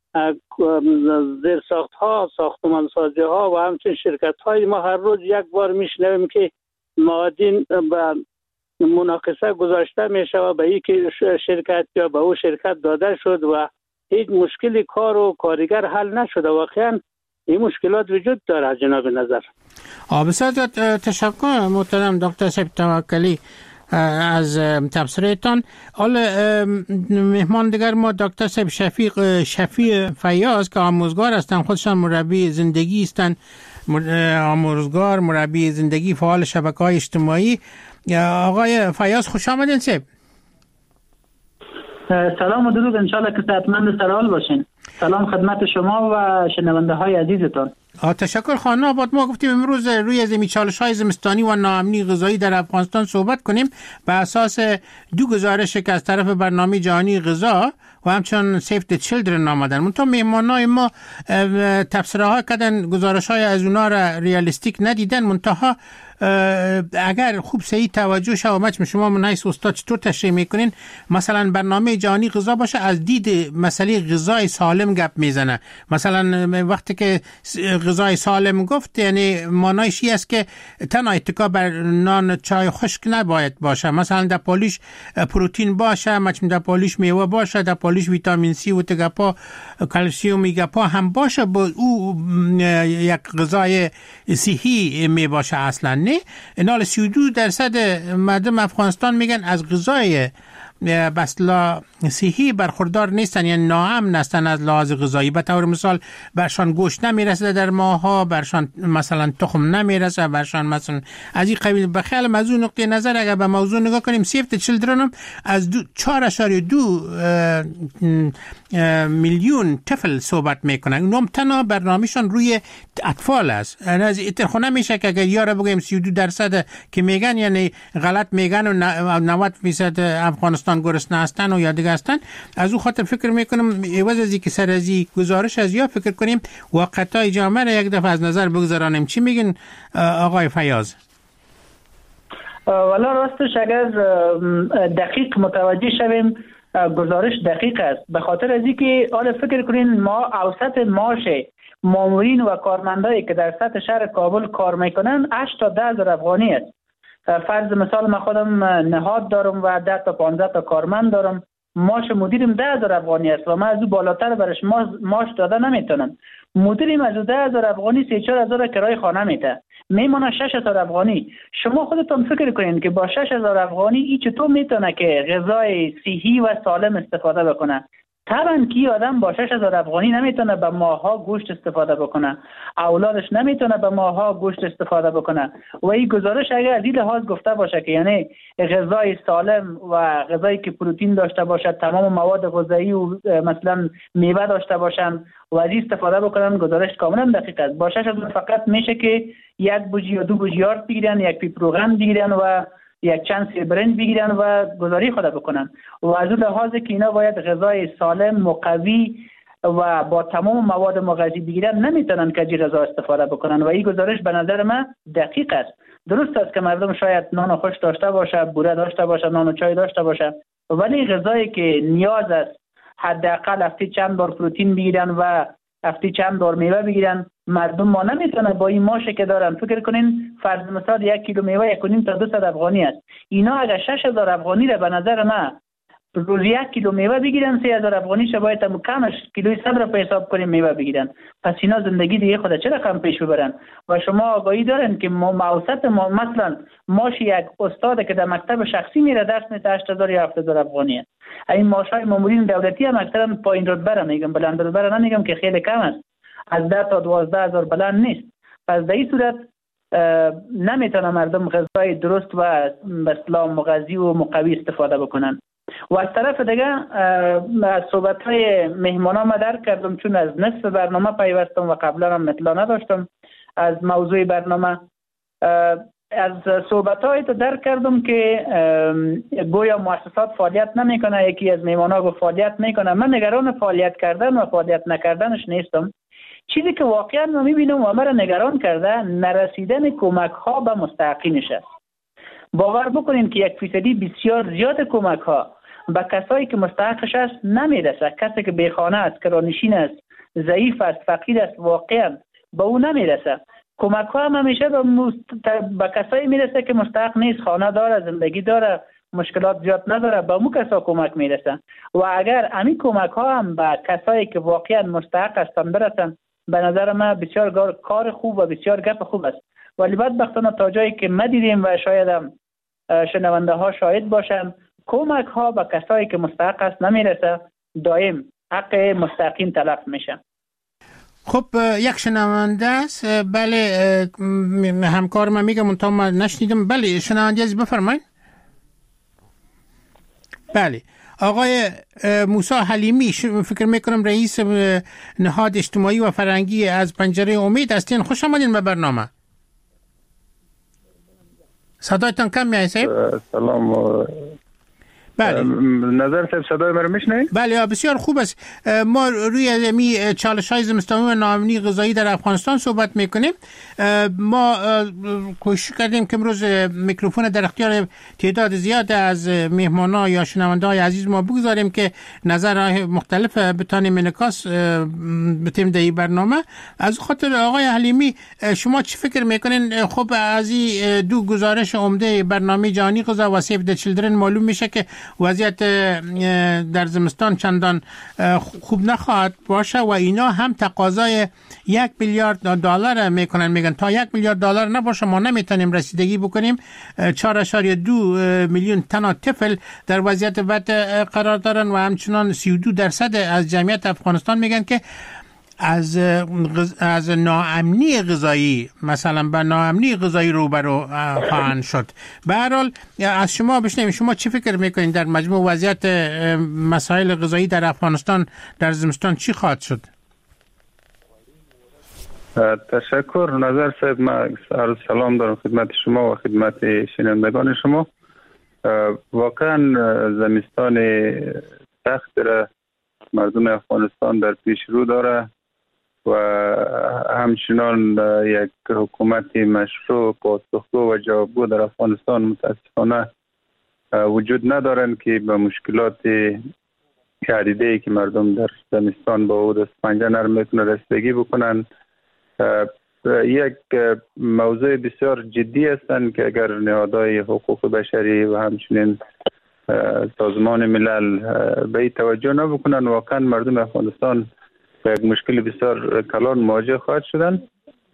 زیر ساخت ها، ساختمان سازی ها و همچنین شرکت های ما هر روز یک بار میشنویم که معادن به مناقصه گذاشته میشه و به یک شرکت یا به او شرکت داده شد و هیچ مشکلی کار و کارگر حل نشده. واقعا این مشکلات وجود داره جناب نظر. بسیار تشکر محترم دکتر صاحب توکلی از تبصرهتان. حالا مهمان دیگر ما دکتر صاحب شفیق شفیع فیاض که آموزگار هستند، خودشان مربی زندگی هستند، آموزگار مربی زندگی فعال شبکه‌های اجتماعی. آقای فیاض خوش آمدین صاحب. سلام و درود، انشالله که صحتمند سرحال باشین. سلام خدمت شما و شنونده های عزیزتان. تشکر. خانه آباد، ما گفتیم امروز روی زمین چالش های زمستانی و ناامنی غذایی در افغانستان صحبت کنیم به اساس دو گزارش که از طرف برنامه جهانی غذا و همچنین سیف د چیلدرن آمدن. منتها مهمانای ما تفسیرها ها کردن، گزارش های از اونا را ریالیستیک ندیدن. منتها اگر خوب صحیح توجه شما شما من حیث استاد چطور تشریح میکنین مثلا برنامه جهانی غذا باشه از دید مسئله غذای سالم گپ میزنه. مثلا وقتی که غذای سالم گفت یعنی معنایش این است که تنها اتکا بر نان چای خشک نباید باشه، مثلا در پالیش پروتئین باشه، مثلا در پالیش میوه باشه، در پالیش ویتامین سی و تگپا کلسیم گپا هم باشه، با او یک غذای صحی می باشه. اصلا نه اینال سی و دو درصد مردم افغانستان میگن از غذای بسلا صحی برخوردار نیستن، یعنی ناامن هستن از لحاظ غذایی. به طور مثال برشان گوشت نمیرسه در ماها، برشان مثلا تخم نمیرسه، برشان مثلا از این قبیل. به خیال موضوع نقطه نظر اگر به موضوع نگاه کنیم، سیف د چیلدرن هم از چهار اشاری دو میلیون طفل صحبت میکنن. اونم تنها برنامهشان روی اطفال است. از اتخونه میشه که اگر یارا بگیم سی و دو درصد که میگن یعنی غلط میگن و نود فیصد افغانستان گرسنه هستن و یا دیگه هستن. از او خاطر فکر میکنم عوض از اینکه سر از این گزارش از یا فکر کنیم واقعیت‌های جامعه را یک دفعه از نظر بگذارانیم. چی میگن آقای فیاض؟ والا راستش اگر دقیق متوجه شویم گزارش دقیق است، به خاطر از اینکه حالا فکر کنین ما اوسط معاش مامورین و کارمندایی که در سطح شهر کابل کار میکنن هشت تا ده هزار افغانی است. فرض مثال من خودم نهاد دارم و ده تا پانزده تا کارمند دارم، معاش مدیرم ده هزار افغانی است و من از او بالاتر برش معاش داده نمیتونم. مدیرم از ده هزار افغانی سه چهار هزار کرایه خانه میده، میمونه شش هزار افغانی. شما خودتون فکر کنین که با شش هزار افغانی این چطور میتونه که غذای صحی و سالم استفاده بکنه؟ طبعا کی آدم با شش هزار افغانی نمیتونه به ماها گوشت استفاده بکنه، اولادش نمیتونه به ماها گوشت استفاده بکنه. و این گزارش اگر از این لحاظ گفته باشه که یعنی غذای سالم و غذایی که پروتئین داشته باشه، تمام مواد غذایی و مثلا میوه داشته باشن و از این استفاده بکنن، گزارش کاملا دقیق است. با شش هزار فقط میشه که یک بوجی یا دو بوجی آرد بگیرن، یک پیپ روغن بگیرن و یک چند سی برنج بگیرن و گذاری خود بکنن. و از اون لحاظ که اینا باید غذای سالم مقوی و با تمام مواد مغذی بگیرن، نمیتونن که از غذا استفاده بکنن. و این گزارش به نظر من دقیق است. درست است که مردم شاید نان و خوش داشته باشه، بوره داشته باشه، نان و چای داشته باشه، ولی غذایی که نیاز است حداقل هفته چند بار پروتئین بگیرن و هفته چند بار میوه بگیرن، مردم ما نمیتونن با این ماشه که دارن. فکر کنین فرض مثال یک کیلو میوه یک و نیم تا دو صد افغانی است. اینا اگر شش هزار افغانی را به نظر من روزی یک کیلو میوه بگیرن سه هزار افغانی باید هم کمش کیلوی صد را به حساب کنیم میوه بگیرن. پس اینا زندگی دیگه خود چه رقم پیش ببرن؟ و شما آگاهی دارن که موسط ما مثلا ماش یک استاد که در مکتب شخصی میره درس میده هشت هزار یا هفت هزار افغانیه. این ماشای مامورین دولتی هم اکثرا پایین رتبه را میگم، بلند رتبه را نمیگم که خیلی کم است، از ده تا دوازده هزار بلند نیست. پس در این صورت نمیتونه مردم غذای درست و به اصطلاح مغذی و مقوی استفاده بکنن. و از طرف دیگه از صحبت های مهمانا ما درک کردم، چون از نصف برنامه پیوستم و قبلا هم اطلاع نداشتم از موضوع برنامه. از صحبت های تو درک کردم که گویا مؤسسات فعالیت نمیکنه. یکی از مهمانا گفت فعالیت میکنه. من نگران فعالیت کردن و فعالیت نکردنش نیستم. چیزی که واقعا ما میبینم و مرا نگران کرده نرسیدن کمک ها به مستحقینش است. باور بکنین که یک فیصدی بسیار زیاد کمک ها به کسایی که مستحقش است نمیرسه. کسی که بیخانه است، کرانشین است، ضعیف است، فقیر است، واقعا به او نمیرسه. کمک ها هم همیشه به, مست... به کسایی میرسه که مستحق نیست، خانه داره، زندگی داره، مشکلات زیاد نداره، به مو کسا کمک میرسه. و اگر همین کمک ها هم به کسایی که واقعا مستحق هستن برسن، به نظر من بسیار کار خوب و بسیار گپ خوب است. ولی بدبختانه تا جایی که ما دیدیم و شاید هم شنونده ها شاهد باشن، کمک ها به کسایی که مستحق است نمیرسه، دائم حق مستحقین تلف میشه. خب یک شنونده است. بله همکار من میگم منتها من نشنیدم. بله شنونده از بفرمایید. بله آقای موسی حلیمی، فکر میکنم رئیس نهاد اجتماعی و فرهنگی از پنجره امید هستین. خوش آمدین به برنامه. صدایتان کم میایسه؟ سلام. بله. نظر صاحب صدای من میشنید؟ بله بسیار خوب است. ما روی می چالش های زمستانی و ناامنی غذایی در افغانستان صحبت میکنیم. ما کوشش کردیم که امروز میکروفون در اختیار تعداد زیاد از مهمانا یا شنونده های عزیز ما بگذاریم که نظرهای مختلف بتانیم انعکاس بتیم در این برنامه. از خاطر آقای حلیمی شما چی فکر میکنین؟ خب از این دو گزارش عمده برنامه جهانی غذا و سیو د چیلدرن معلوم میشه که وضعیت در زمستان چندان خوب نخواهد باشه و اینا هم تقاضای یک میلیارد دلار میکنن. میگن تا یک میلیارد دلار نباشه ما نمیتونیم رسیدگی بکنیم. چهار ممیز دو میلیون تن طفل در وضعیت بد قرار دارن و همچنان سی و دو درصد از جمعیت افغانستان میگن که از غز... از ناامنی غذایی، مثلا به ناامنی غذایی روبرو خواهند شد. به هر حال از شما بشنویم شما چی فکر میکنین در مجموع وضعیت مسائل غذایی در افغانستان در زمستان چی خواهد شد؟ تشکر نظر صاحب. من عرض سلام دارم خدمت شما و خدمت شنوندگان شما. واقعا زمستان سخت را مردم افغانستان در پیش رو داره و همچنان یک حکومت مشروع پاسخگو و جوابگو در افغانستان متاسفانه وجود ندارن که به مشکلات شدیده‌ای که مردم در زمستان با او دست پنجه نرم میکنه رسیدگی بکنن. یک موضوع بسیار جدی هستند که اگر نهادهای حقوق بشری و همچنین سازمان ملل به این توجه نبکنن، واقعا مردم افغانستان به یک مشکل بسیار کلان مواجه خواهد شدن.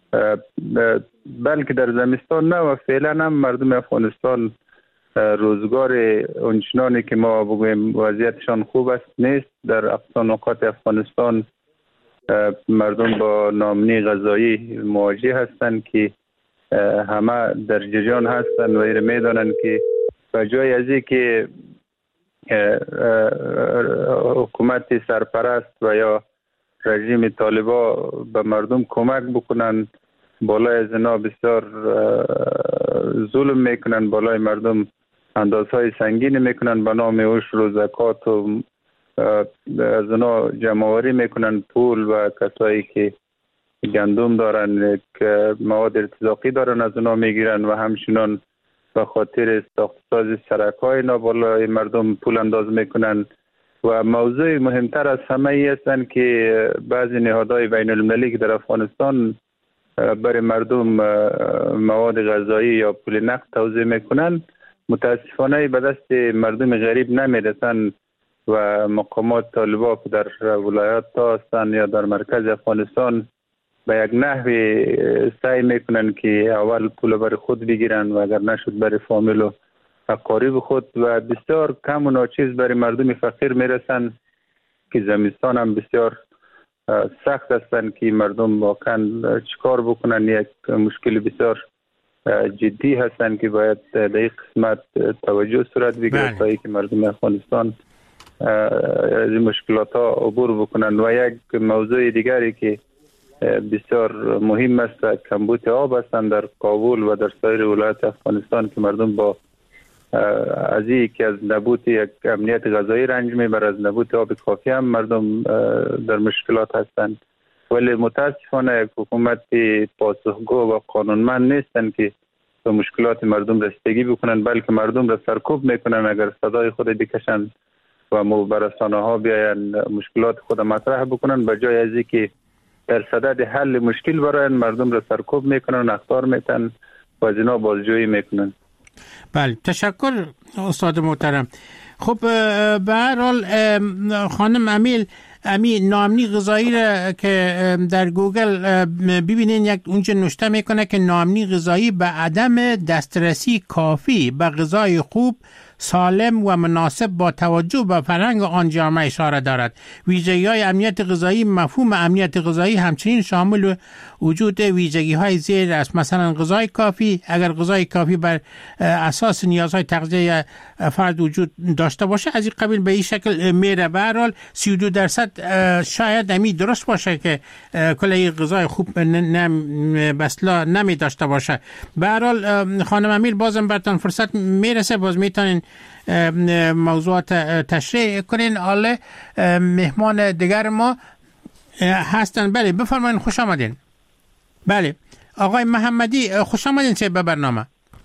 بلکه در زمستان نه و فعلا هم مردم افغانستان روزگار اونچنانی که ما بگویم وضعیتشان خوب است نیست. در اقصا نقاط افغانستان مردم با ناامنی غذایی مواجه هستند که همه در جریان هستند و ایره میدانند که به جای از این که حکومت سرپرست و یا رژیم طالبا به مردم کمک بکنن، بالای از اینا بسیار ظلم میکنن، بالای مردم اندازهای سنگین میکنن، به نام عشر و زکات و از اینا جمع‌آوری میکنن پول و کسایی که گندم دارن که مواد ارتزاقی دارن از اینا میگیرن و همچنان به خاطر ساخت‌ساز سرک‌های اینا بالای مردم پول انداز میکنن. و موضوع مهمتر از همه ای هستند که بعضی نهادهای بین المللی که در افغانستان برای مردم مواد غذایی یا پول نقد توزیع میکنن متاسفانه به دست مردم غریب نمیرسن و مقامات طالبا که در ولایات ها هستند یا در مرکز افغانستان به یک نحوی سعی میکنن که اول پول برای خود بگیرن و اگر نشد برای فامیل و اقارب خود و بسیار کم و ناچیز برای مردم فقیر میرسن که زمستان هم بسیار سخت هستند که مردم واقعا چیکار بکنن. یک مشکل بسیار جدی هستند که باید در این قسمت توجه صورت بگیره تا اینکه مردم افغانستان از این مشکلات ها عبور بکنن. و یک موضوع دیگری که بسیار مهم است کمبود آب هستند در کابل و در سایر ولایات افغانستان که مردم با از این که از نبود یک امنیت غذایی رنج میبرند، از نبود آب کافی هم مردم در مشکلات هستند. ولی متاسفانه یک حکومت پاسخگو و قانونمند نیستند که به مشکلات مردم رسیدگی بکنن، بلکه مردم را سرکوب میکنن اگر صدای خود بکشن و بر رسانه ها بیاین مشکلات خود مطرح بکنن، به جای از اینکه در صدد حل مشکل برای مردم را سرکوب میکنن، اخطار میتن و از اینا بازجویی میکنن. بله، تشکر استاد محترم. خب به هر حال خانم امیل، امی ناامنی غذایی را که در گوگل ببینین یک اونجا نوشته میکنه که ناامنی غذایی به عدم دسترسی کافی به غذای خوب، سالم و مناسب با توجه به فرهنگ آن جامعه اشاره دارد. ویژگی‌های امنیت غذایی، مفهوم امنیت غذایی همچنین شامل وجود ویژگی‌های زیر است، مثلا غذای کافی. اگر غذای کافی بر اساس نیازهای تغذیه فرد وجود داشته باشه، از این قبیل به این شکل میره. به هر حال سی و دو درصد شاید امی درست باشه که کلی غذای خوب بسلا نمی داشته باشه. به هر حال خانم امیل، بازم براتون فرصت میرسه، باز میتونین موضوعات تشریح کنین. حالا مهمان دیگر ما هستن. بله بفرمایید، خوش آمدین. بله آقای محمدی، خوش آمدین چه به برنامه.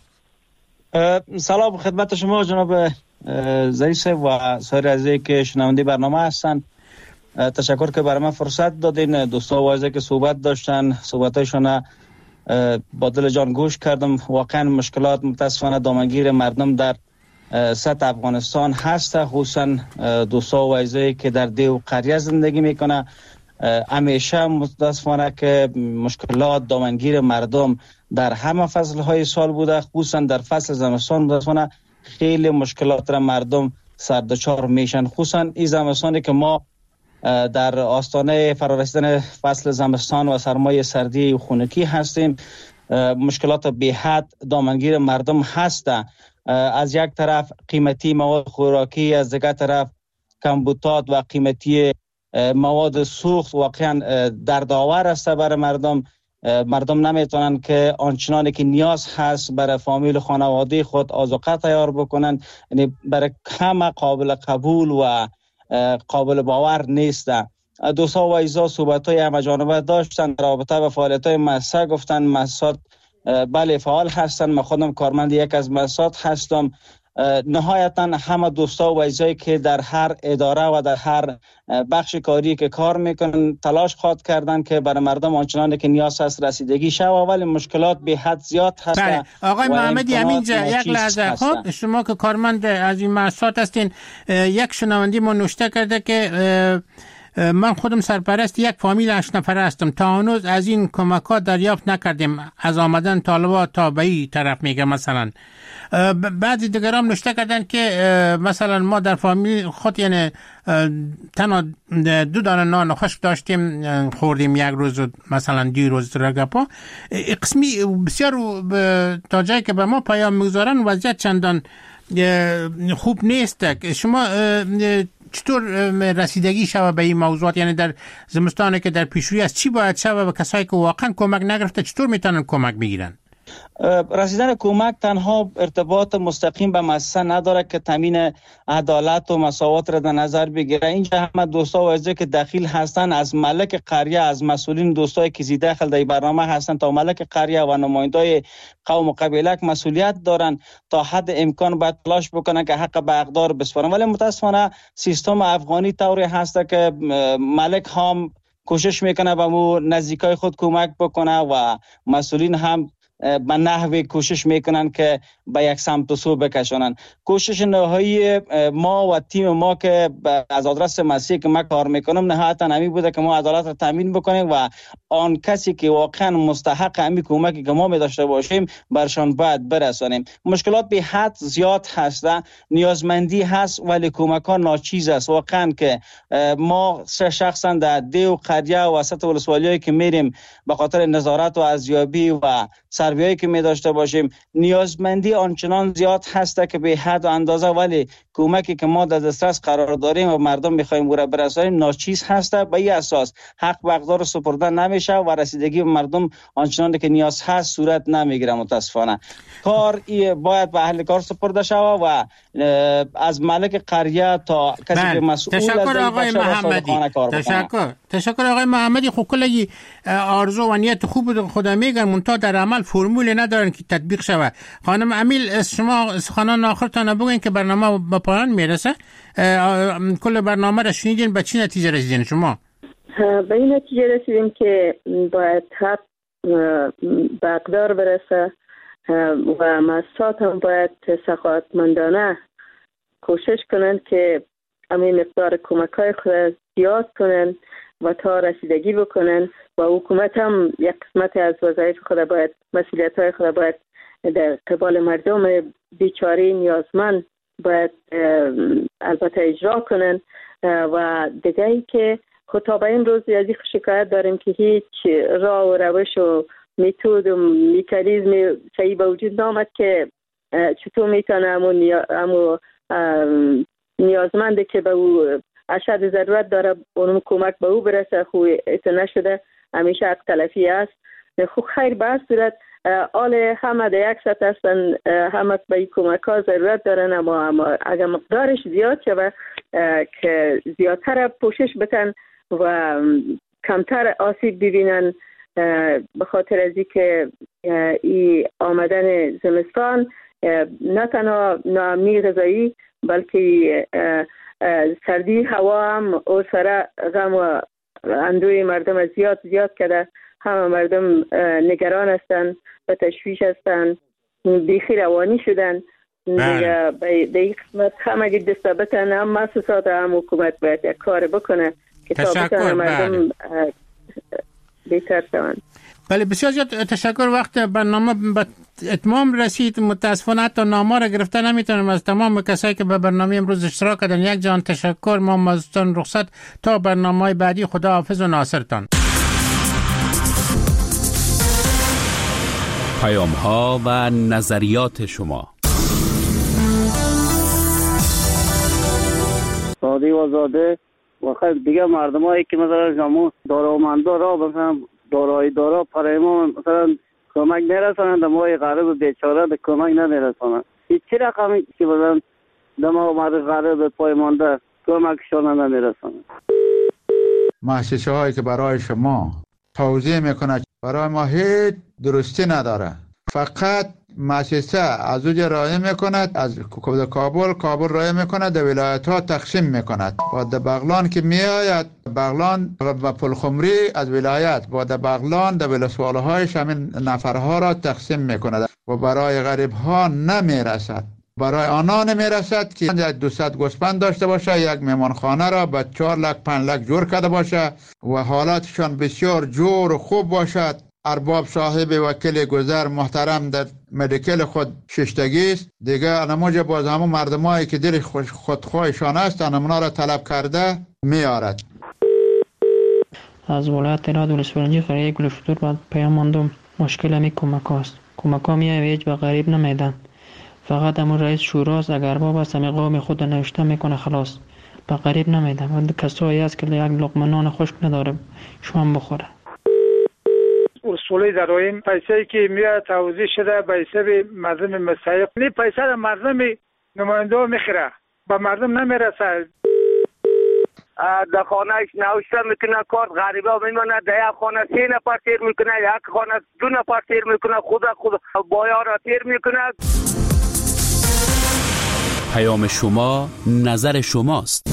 سلام خدمت شما جناب ضعیف و سایر عزیزی که شنونده برنامه هستن. تشکر که برای من فرصت دادین. دوستا و عزیزی که صحبت داشتن، صحبتایشون با دل جان گوش کردم. واقعا مشکلات متاسفانه دامنگیر مردم در سطح افغانستان هست، خصوصا دوستا و عزیزی که در دیو قریه زندگی میکنه. همیشه متاسفانه که مشکلات دامنگیر مردم در همه فصلهای سال بوده، خصوصا در فصل زمستان متاسفانه خیلی مشکلات را مردم سردچار میشن، خصوصا این زمستانی که ما در آستانه فرارسیدن فصل زمستان و سرمای سردی و خنکی هستیم. مشکلات بی حد دامنگیر مردم هست. از یک طرف قیمتی مواد خوراکی، از دیگر طرف کمبودات و قیمتی مواد سوخت واقعا دردآور است برای مردم. مردم نمیتونن که آنچنانی که نیاز هست برای فامیل و خانواده خود آذوقه تیار بکنن. یعنی برای همه قابل قبول و قابل باور نیست. دوستا و عزیزا صحبت‌های همه جانبه داشتن در رابطه با فعالیت‌های مؤسسه. گفتن مؤسسات بله فعال هستن، من خودم کارمند یک از مؤسسات هستم. نهایتا همه دوستا و عزیزایی که در هر اداره و در هر بخش کاری که کار میکنن تلاش خواد کردن که برای مردم آنچنانی که نیاز هست رسیدگی شود، ولی مشکلات به حد زیاد هست. بله. آقای محمدی همینجا یک لحظه، خب شما که کارمند از این مؤسسات هستین، یک شنونده ما نوشته کرده که من خودم سرپرست یک فامیل هشت نفره هستم، تا هنوز از این کمکات دریافت نکردیم از آمدن طالبا تا به این طرف. میگه مثلا بعضی دیگران نوشته کردن که مثلا ما در فامیل خود یعنی تنها دو دانه نان خشک داشتیم، خوردیم یک روز مثلا دو روز رگپا. قسمی بسیار تا جایی که به ما پیام میگذارن وضعیت چندان خوب نیست. شما چطور رسیدگی شوه به این موضوعات؟ یعنی در زمستانی که در پیشروی است چی باید شوه به کسایی که واقعا کمک نگرفته چطور میتونن کمک بگیرن؟ رسیدن کمک تنها ارتباط مستقیم به مؤسسه نداره که تامین عدالت و مساوات را در نظر بگیره. اینجا همه دوستا و عزیزایی که داخل هستن، از ملک قریه، از مسئولین دوستایی که زیاده داخل در برنامه هستن تا ملک قریه و نمایندای قوم و قبیله مسئولیت دارن، تا حد امکان باید تلاش بکنن که حق به اقدار بسپارن. ولی متاسفانه سیستم افغانی طوری هست که ملک هم کوشش میکنه به مو نزدیکای خود کمک بکنه و مسئولین هم به نحوی کوشش میکنن که به یک سمت و سو بکشانن. کوشش نهایی ما و تیم ما که از آدرس مسیح که من کار میکنم نهایتا همین بوده که ما عدالت را تامین بکنیم و آن کسی که واقعا مستحق همین کمکی که ما می داشته باشیم برشان باید برسانیم. مشکلات به حد زیاد هست، نیازمندی هست ولی کمک ها ناچیز است. واقعا که ما شخصا در دیو قریه و وسط ولسوالیایی که میریم به خاطر نظارت و ارزیابی و سرویایی که می داشته باشیم نیازمندی آنچنان زیاد هست که به حد و اندازه، ولی کمکی که ما در دسترس قرار داریم و مردم میخوایم او را برسانیم ناچیز هست. به این اساس حق به اقدار سپردن نمیشه و رسیدگی به مردم آنچنان که نیاز هست صورت نمیگیره. متاسفانه کار باید به اهل کار سپرده شود و از ملک قریه تا کسی که مسئول از تشکر آقای محمدی. تشکر تشکر آقای محمدی. خب کلی آرزو و نیت خوب بود خدا میگن منتها در عمل فرمول ندارن که تطبیق شود. خانم امیل شما سخنان آخرتان بگوین که برنامه به پایان میرسه. کل برنامه را شنیدین، به چی نتیجه رسیدین شما؟ به این نتیجه رسیدیم که باید حق به اقدار برسه و مؤسسات هم باید سخاوتمندانه کوشش کنند که همین مقدار کمک های خود زیاد کنند و تا رسیدگی بکنند و حکومت هم یک قسمت از وظایف خود باید، مسئولیت های خود باید در قبال مردم بیچاره نیازمند باید البته اجرا کنند. و دیگه ای که خود تا به این روز از این شکایت داریم که هیچ راه و روش و میتود و میکانیزم صحیح به وجود نامد که چطور میتونه امو نیازمنده که به او اشد ضرورت داره اونم کمک به او برسه. خوب ایت نشده، همیشه حق تلفی است. خوب خیر به صورت آل همه در یک سطح هستن، همه به این کمک ها ضرورت دارن، اما, اما اگر مقدارش زیاد شود که زیادتر پوشش بتن و کمتر آسیب ببینن. به خاطر از اینکه ای آمدن زمستان نه تنها ناامنی غذایی بلکه سردی هوا هم او سره غم و اندوی مردم زیاد زیاد کرده. همه مردم نگران هستن و تشویش هستن، بیخی روانی شدن. دیگه به این قسمت هم اگه دسته بتن هم مؤسسات هم حکومت باید یک کار بکنه که تا بتن مردم بهتر شوند. بله بسیار زیاد تشکر. وقت برنامه به اتمام رسید. متاسفانه حتی نامه را گرفته نمیتونم از تمام کسایی که به برنامه امروز اشتراک کردن. یک جان تشکر. ما ازتون رخصت تا برنامه بعدی. خدا حافظ و ناصرتان. پیام ها و نظریات شما. ساده و زاده و خیلی دیگه مردم هایی که مثلا جامو دارامندا را مثلا دارایی دارا برای ما مثلا کمک نرسانند، ما غریب و بیچاره به کمک نمیرسانند. این چه رقمی که مثلا دما مرد غریب پای مانده کمکشان نمیرسانند. مؤسسه هایی که برای شما توضیح میکنه برای ما هیچ درستی نداره، فقط مؤسسه از اوج رای میکند، از کابل کابل رای میکند، در ولایت ها تقسیم میکند. با در بغلان که میآید بغلان و پلخمری از ولایت با در بغلان در ولسواله هایش همین نفرها را تقسیم میکند و برای غریب ها نمیرسد. برای آنها نمیرسد که یک دوصد گوسفند داشته باشه، یک میمانخانه را با چهار لک پنج لک جور کرده باشه و حالاتشان بسیار جور و خوب باشد. ارباب صاحب وکیل گذر محترم در مدیکل خود ششتگی است. دیگه نموجه باز همون مردمایی که دل خودخواهشان است نمونا را طلب کرده میارد. از ولایت راد ولسوالی قریه گلفتور باید پیام ماندم. مشکل همی کمک هاست. کمک ها میای هیچ به غریب نمیدن. فقط همون رئیس شوراست اگر باب است همی قوم خود نوشته میکنه خلاص، به غریب نمیدن. و کسایی هست که یک لقمه نان خشک نداره شما بخوره. اصولی داریم پیسه‌ای که میاد توزیع شده به حساب مردم مستحق، این پیسه را مردم نماینده میخره، به مردم نمیرسه. در خانهش نوشته میکنه کارت غریبا میمونه، در یک خانه سه نفر تیر میکنه، یک خانه دو نفر تیر میکنه، خدا خدا بایا را تیر میکنه. پیام شما نظر شماست.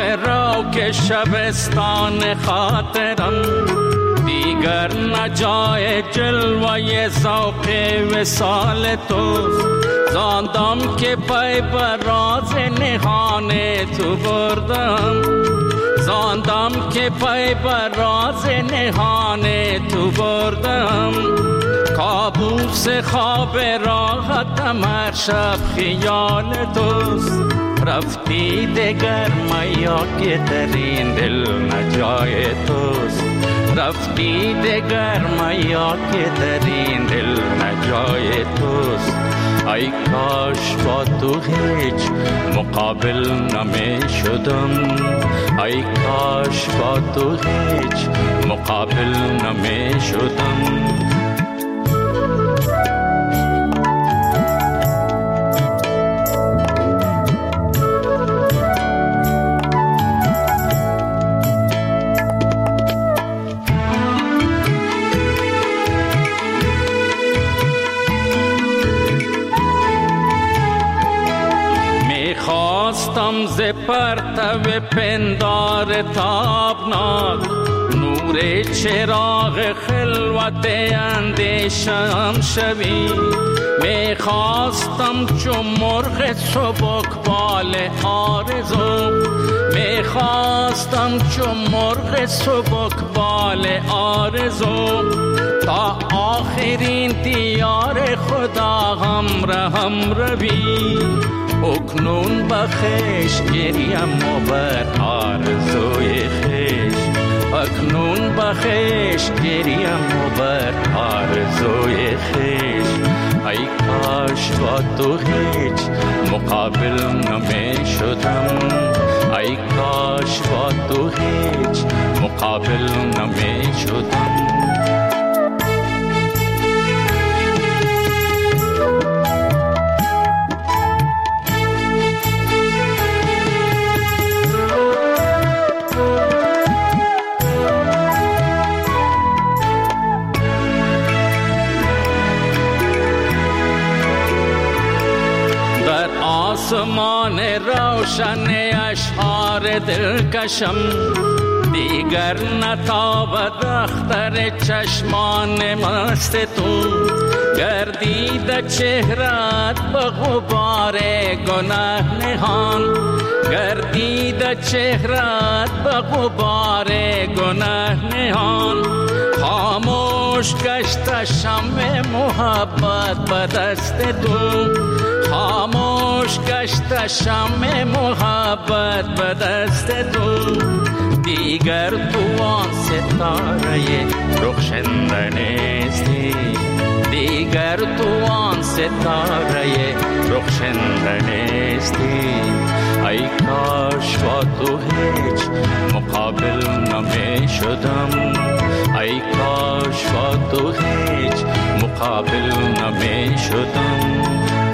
رو که شبستان خاطرم دیگر نجای جلوه ذوق وصال توست. زاندم که پای بر راز نهان تو بردم، زاندم که پای بر راز نهان تو بردم. کابوس خواب راحتم هر شب خیال توست. رفتی دگر میاکی ترین دل نجای توست. رفتی دگر میاکی ترین دل نجای توست. ای کاش با تو هیچ مقابل نمی شدم، ای کاش با تو هیچ مقابل نمی شدم. خواستم ز پرتو پندار تابناک نور چراغ خلوت اندیشم شوی. می خواستم چون مرغ سبکبال آرزو، می خواستم چون مرغ سبکبال آرزو تا آخرین دیار خدا همراهم روی. اکنون بخش گریم و بر آرزوی خیش، اکنون بخش گریم و بر آرزوی خیش. ای کاش با تو هیچ مقابل نمی شدم، ای کاش با تو هیچ مقابل نمی شدم. آسمان روشن اشعار دلکشم دیگر نتابد اختر چشمان مست تو. گردید چهرت به غبار گناه نهان، گردید چهرت به غبار گناه نهان. خاموش گشت شمع محبت به دست تو، خاموش گشت شمع محبت به دست تو. دیگر تو آن ستاره رخشنده نیستی، دیگر تو آن ستاره رخشنده نیستی. ای کاش با تو هیچ مقابل نمی شدم، ای کاش با تو هیچ مقابل نمی شدم.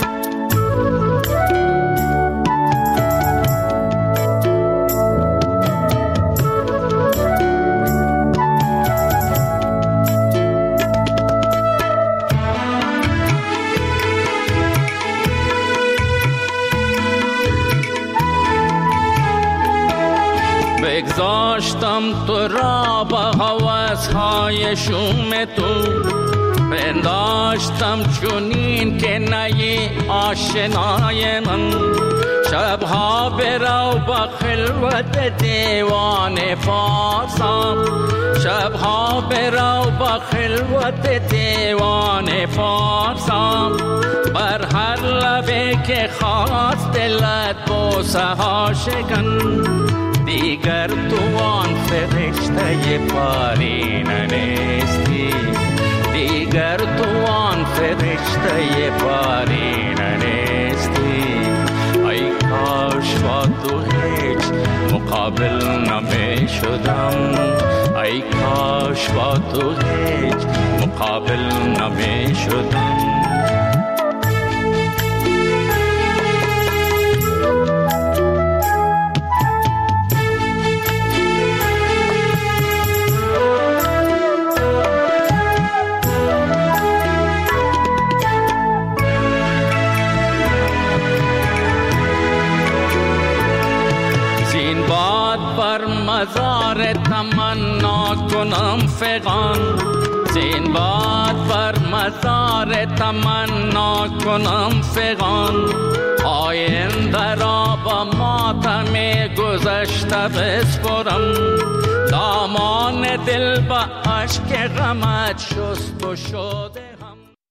بگذاشتم تو را با هوس‌های شوم تو، پنداشتم چونین که نی آشنای من. شبها برو با خلوت دیوان فارسم، شبها برو با خلوت دیوان فارسم. بر هر لبه که خواست دلت بوسه ها شکن. دیگر تو آن فرشته پارینه نیستی، دیگر تو آن فرشته پارینه نیستی. ای کاش با تو هیچ مقابل نمی شدم، ای کاش با تو هیچ مقابل نمی شدم. فغان زین باد بر مزار تمنا کنم فغان آینده را با ماتم گذشته بسپرم دامان دل با عشق غمت شست و شده